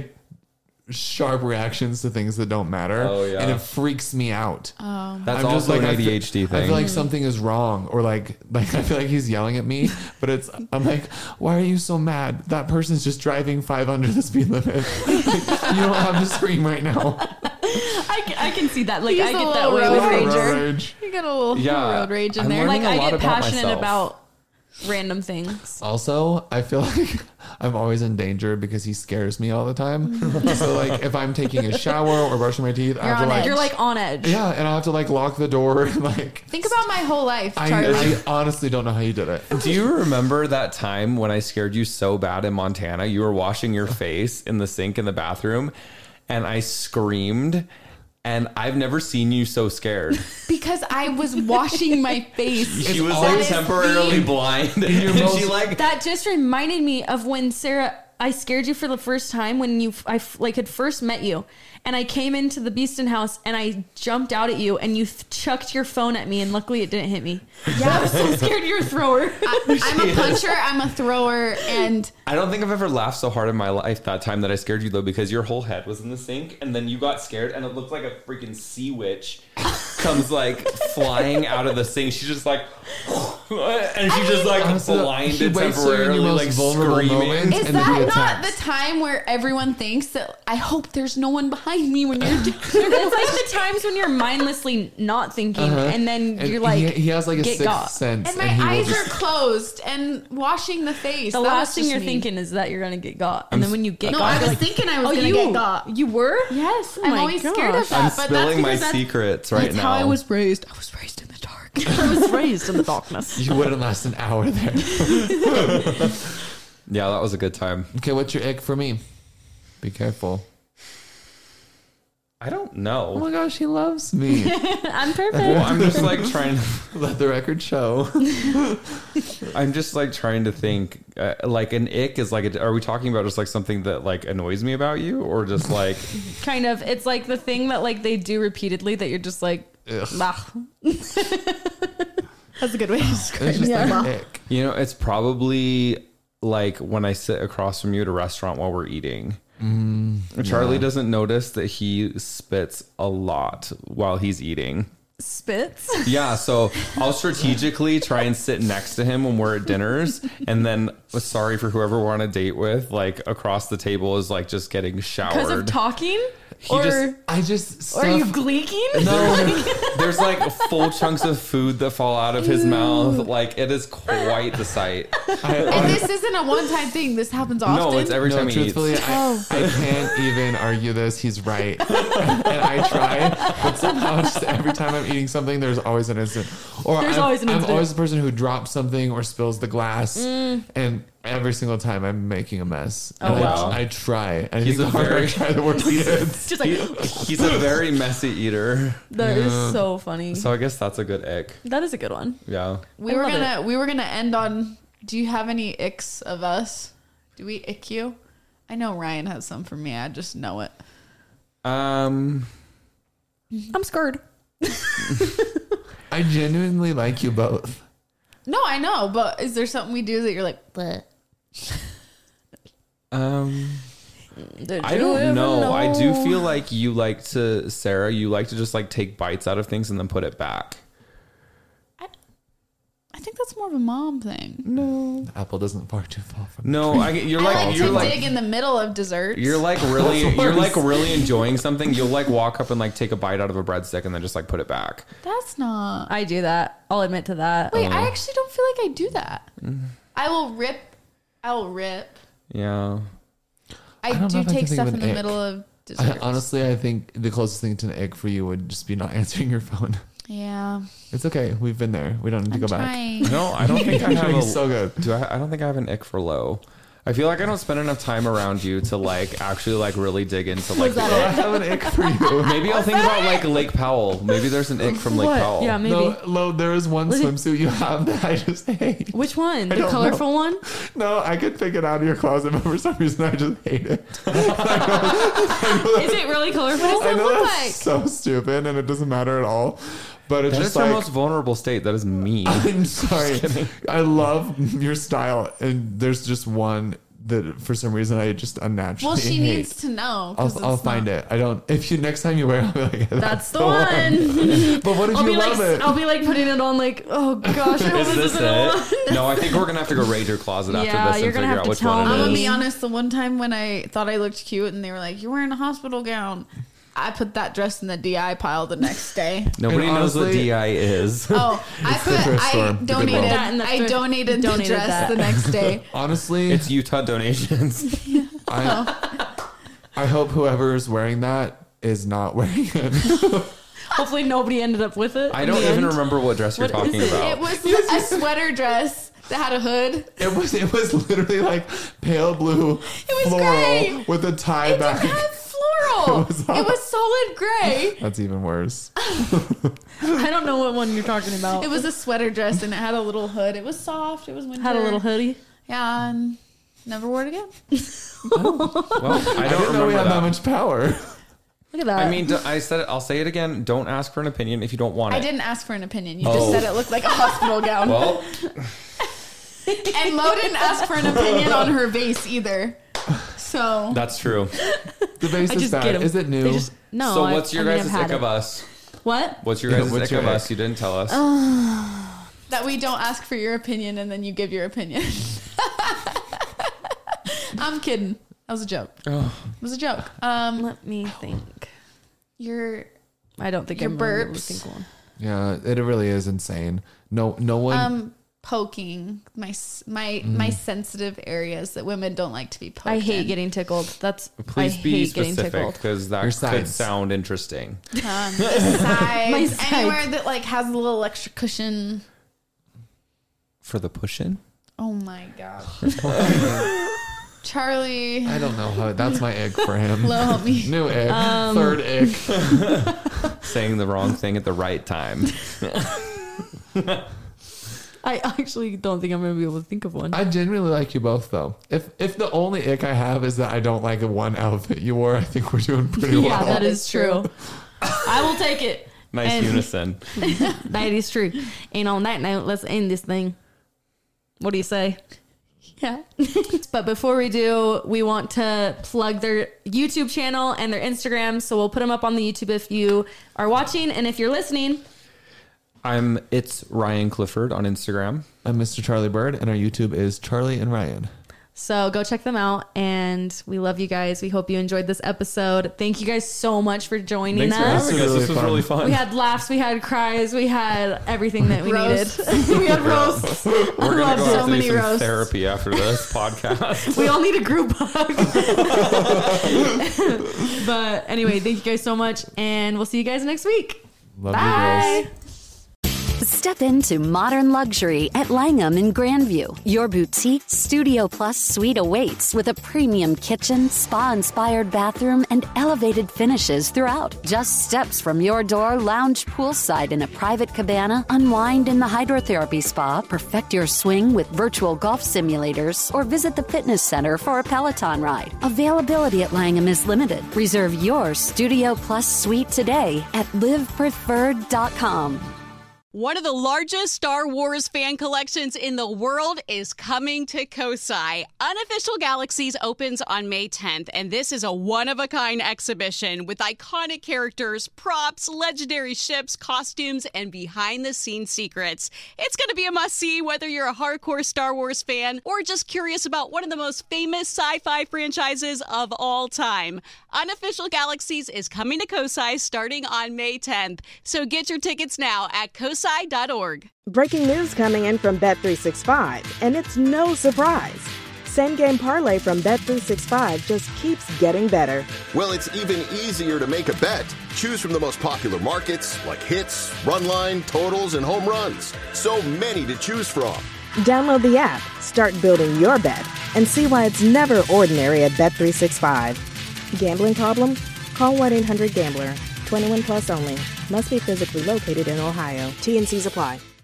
sharp reactions to things that don't matter. Oh, yeah. And it freaks me out. That's I'm just also like, an I feel- ADHD I thing. feel like something is wrong, or like I feel like he's yelling at me, but I'm like, why are you so mad? That person's just driving 5 under the speed limit. You don't have to scream right now. I can see that. Like He's I a get that little way with road rager. Rage. You got a little Yeah. road rage in I'm there. learning Like a I lot get about passionate myself. about random things. Also, I feel like I'm always in danger because he scares me all the time. So like if I'm taking a shower or brushing my teeth, I have to on like edge. You're like on edge. yeah, and I have to like lock the door and like Think about my whole life, Charlie. I honestly don't know how you did it. Do you remember that time when I scared you so bad in Montana? You were washing your face in the sink in the bathroom and I screamed, and I've never seen you so scared. Because I was washing my face. She was always like temporarily blind. And she most- like That just reminded me of when Sarah, I scared you for the first time when I had first met you, and I came into the Beeston house and I jumped out at you and you chucked your phone at me, and luckily it didn't hit me. Yeah, I was so scared you're a thrower. I'm a puncher, I'm a thrower, and I don't think I've ever laughed so hard in my life that time that I scared you, though, because your whole head was in the sink and then you got scared and it looked like a freaking sea witch comes like flying out of the sink. She's just like, and she just like Honestly, he blinded waits till you're in your temporarily, most like vulnerable screaming. moments. is And then he that not attacks. the time where everyone thinks that I hope there's no one behind me when you're doing It's like the times when you're mindlessly not thinking, and then And you're like, he has like a get sixth got. sense, and my he will eyes just- are closed and washing the face. The That last was thing just you're me. thinking is that you're gonna get got, and then when you get No, got, I you're was like, thinking I was gonna you, get got. You were? Yes, Oh I'm my always scared gosh. of that. I'm but that's spilling my because that's secrets right that's now. how I was raised. I was raised in the dark. I was raised in the darkness. You wouldn't last an hour there. Yeah, that was a good time. Okay, what's your ick for me? Be careful. I don't Oh know. my gosh, he loves me. I'm perfect. Well, I'm just like trying to. Let the record show. I'm just like trying to think. Like an ick is like. Are we talking about just like something that like annoys me about you, or just like? Kind of. It's like the thing that like they do repeatedly that you're just like, Ugh. bah. That's a good way to describe It's just it. like ick. You know, it's probably like when I sit across from you at a restaurant while we're eating. Charlie doesn't notice that he spits a lot while he's eating. Spits. Yeah, so I'll strategically try and sit next to him when we're at dinners, and then sorry for whoever we're on a date with, like across the table is like just getting showered. Because of talking? He just- I just Or are you stuff- gleeking? No, There's like full chunks of food that fall out of his mouth. Like it is quite the sight. And this isn't a one-time thing. This happens often. No, it's every time he eats. truthfully, I can't even argue this. He's right. And I try, but somehow just every time I'm eating something, there's always an incident. Or There's always an I'm incident. always the person who drops something or spills the glass. And every single time I'm making a mess. Oh, And wow. I try. And He's the a harder very- I try, the worse he is. Just like, He's a very messy eater. that is so funny. So I guess that's a good ick. That is a good one. Yeah. we I were love gonna end on. Do you have any icks of us? Do we ick you? I know Ryan has some for me. I just know it. I'm scared. I genuinely like you both. No, I know, but is there something we do that you're like, bleh? I don't know. I do feel like you like to just like take bites out of things and then put it back. I think that's more of a mom thing. No, the apple doesn't far too far from. No, you're like dig in the middle of desserts. You're like really enjoying something. You'll like walk up and like take a bite out of a breadstick and then just like put it back. That's not. I do that. I'll admit to that. Wait, I actually don't feel like I do that. I will rip. Yeah. I don't know do if I take can think stuff of in an the ick. middle of desserts. Honestly, I think the closest thing to an egg for you would just be not answering your phone. Yeah. It's okay. We've been there. We don't need to go back. Trying. No, I don't think I have Doing so good. I don't think I have an ick for low. I feel like I don't spend enough time around you to like actually like really dig into like. I have an ick for you. Maybe I'll think about like Lake Powell. Maybe there's an ick from Lake What? Powell. Yeah, maybe. No, Lo, there is one swimsuit you have that I just hate. Which one? The don't colorful know. one? No, I could pick it out of your closet, but for some reason I just hate it. Is it really colorful? I know look that's like? so stupid, and it doesn't matter at all. But it's That just is her like, most vulnerable state. That is me. I'm sorry. I love your style, and there's just one that for some reason I just unnaturally Well, she hate. needs to know. 'Cause I'll it's find not- it. I don't. If you next time you wear it, I'll be like, That's the one. But what if I'll you be love like, it? I'll be like putting it on like, oh gosh, I hope Is this this isn't the one. it? No, I think we're gonna have to go raid your closet after Yeah, this you're and gonna figure have out to which tell one me. I'm it gonna is. be honest. The one time when I thought I looked cute and they were like, "You're wearing a hospital gown," I put that dress in the DI pile the next day. Nobody And knows what honestly- DI is. Oh, I thrift store, the Goodwill. donated. That in the I thrift- donated the donated dress that. the next day. Honestly, It's Utah donations. I hope whoever's wearing that is not wearing it. Hopefully nobody ended up with it. I in don't the even end. remember what dress you're What is talking it? about. It was a sweater dress that had a hood. It was literally like pale blue was floral gray. with a tie It back. didn't have floral. It was It was solid gray. That's even worse. I don't know what one you're talking about. It was a sweater dress and it had a little hood. It was soft. It was winter. had a little hoodie. Yeah, and never wore it again. Well, I I don't didn't know we remember had that that. much power. Look at that. I mean, I said it. I'll say it again. Don't ask for an opinion if you don't want it. I didn't ask for an opinion. You Oh. just said it looked like a hospital gown. Well, And Lo didn't ask for an opinion on her vase either. So that's true. The base I is just get bad. 'em. Is it new? They just, no. So what's your I mean, guys' I've had ick of it. us? What? What's your Yeah, guys' what's ick your of us? ick? You didn't tell us. that we don't ask for your opinion and then you give your opinion. I'm kidding. That was a joke. Oh. It was a joke. Let me think. I don't think Your I'm really able to burps. think of one. Yeah, it really is insane. No one. Poking my sensitive areas that women don't like to be poked. I hate in. getting tickled. Please I be hate getting specific tickled. because that Your could sides. sound interesting. The sides, sides. anywhere that like has a little extra cushion. For the push-in? Oh my gosh, Charlie, I don't know how. That's my egg for him. Lo, help me. New egg. Third egg. Saying the wrong thing at the right time. I actually don't think I'm going to be able to think of one. I genuinely like you both though. If the only ick I have is that I don't like the one outfit you wore, I think we're doing pretty Yeah, well. that is true. I will take it. Nice And- unison. That is true. And on that note, let's end this thing. What do you say? Yeah. But before we do, we want to plug their YouTube channel and their Instagram. So we'll put them up on the YouTube if you are watching. And if you're listening, It's Ryan Clifford on Instagram. I'm Mr. Charlie Bird, and our YouTube is Charlie and Ryan. so go check them out. And we love you guys. We hope you enjoyed this episode. Thank you guys so much for joining Thanks for us. having us. Really This was fun. really fun. We had laughs, we had cries, we had everything that we Roasts. needed. We had roasts. We're going to loved go it. have So to many do some roasts. therapy after this podcast. We all need a group hug. But anyway, thank you guys so much. And we'll see you guys next week. Love Bye. you girls. Step into modern luxury at Langham in Grandview. Your boutique Studio Plus suite awaits with a premium kitchen, spa-inspired bathroom, and elevated finishes throughout. Just steps from your door, lounge poolside in a private cabana, unwind in the hydrotherapy spa, perfect your swing with virtual golf simulators, or visit the fitness center for a Peloton ride. Availability at Langham is limited. Reserve your Studio Plus suite today at livepreferred.com. One of the largest Star Wars fan collections in the world is coming to Kosai. Unofficial Galaxies opens on May 10th, and this is a one-of-a-kind exhibition with iconic characters, props, legendary ships, costumes, and behind-the-scenes secrets. It's going to be a must-see whether you're a hardcore Star Wars fan or just curious about one of the most famous sci-fi franchises of all time. Unofficial Galaxies is coming to Kosai starting on May 10th, so get your tickets now at kosai.org. Breaking news coming in from Bet365, and it's no surprise. Same Game Parlay from Bet365 just keeps getting better. Well, it's even easier to make a bet. Choose from the most popular markets like hits, run line, totals, and home runs. So many to choose from. Download the app, start building your bet, and see why it's never ordinary at Bet365. Gambling problem? Call 1-800-GAMBLER. 21 plus only. Must be physically located in Ohio. T&Cs apply.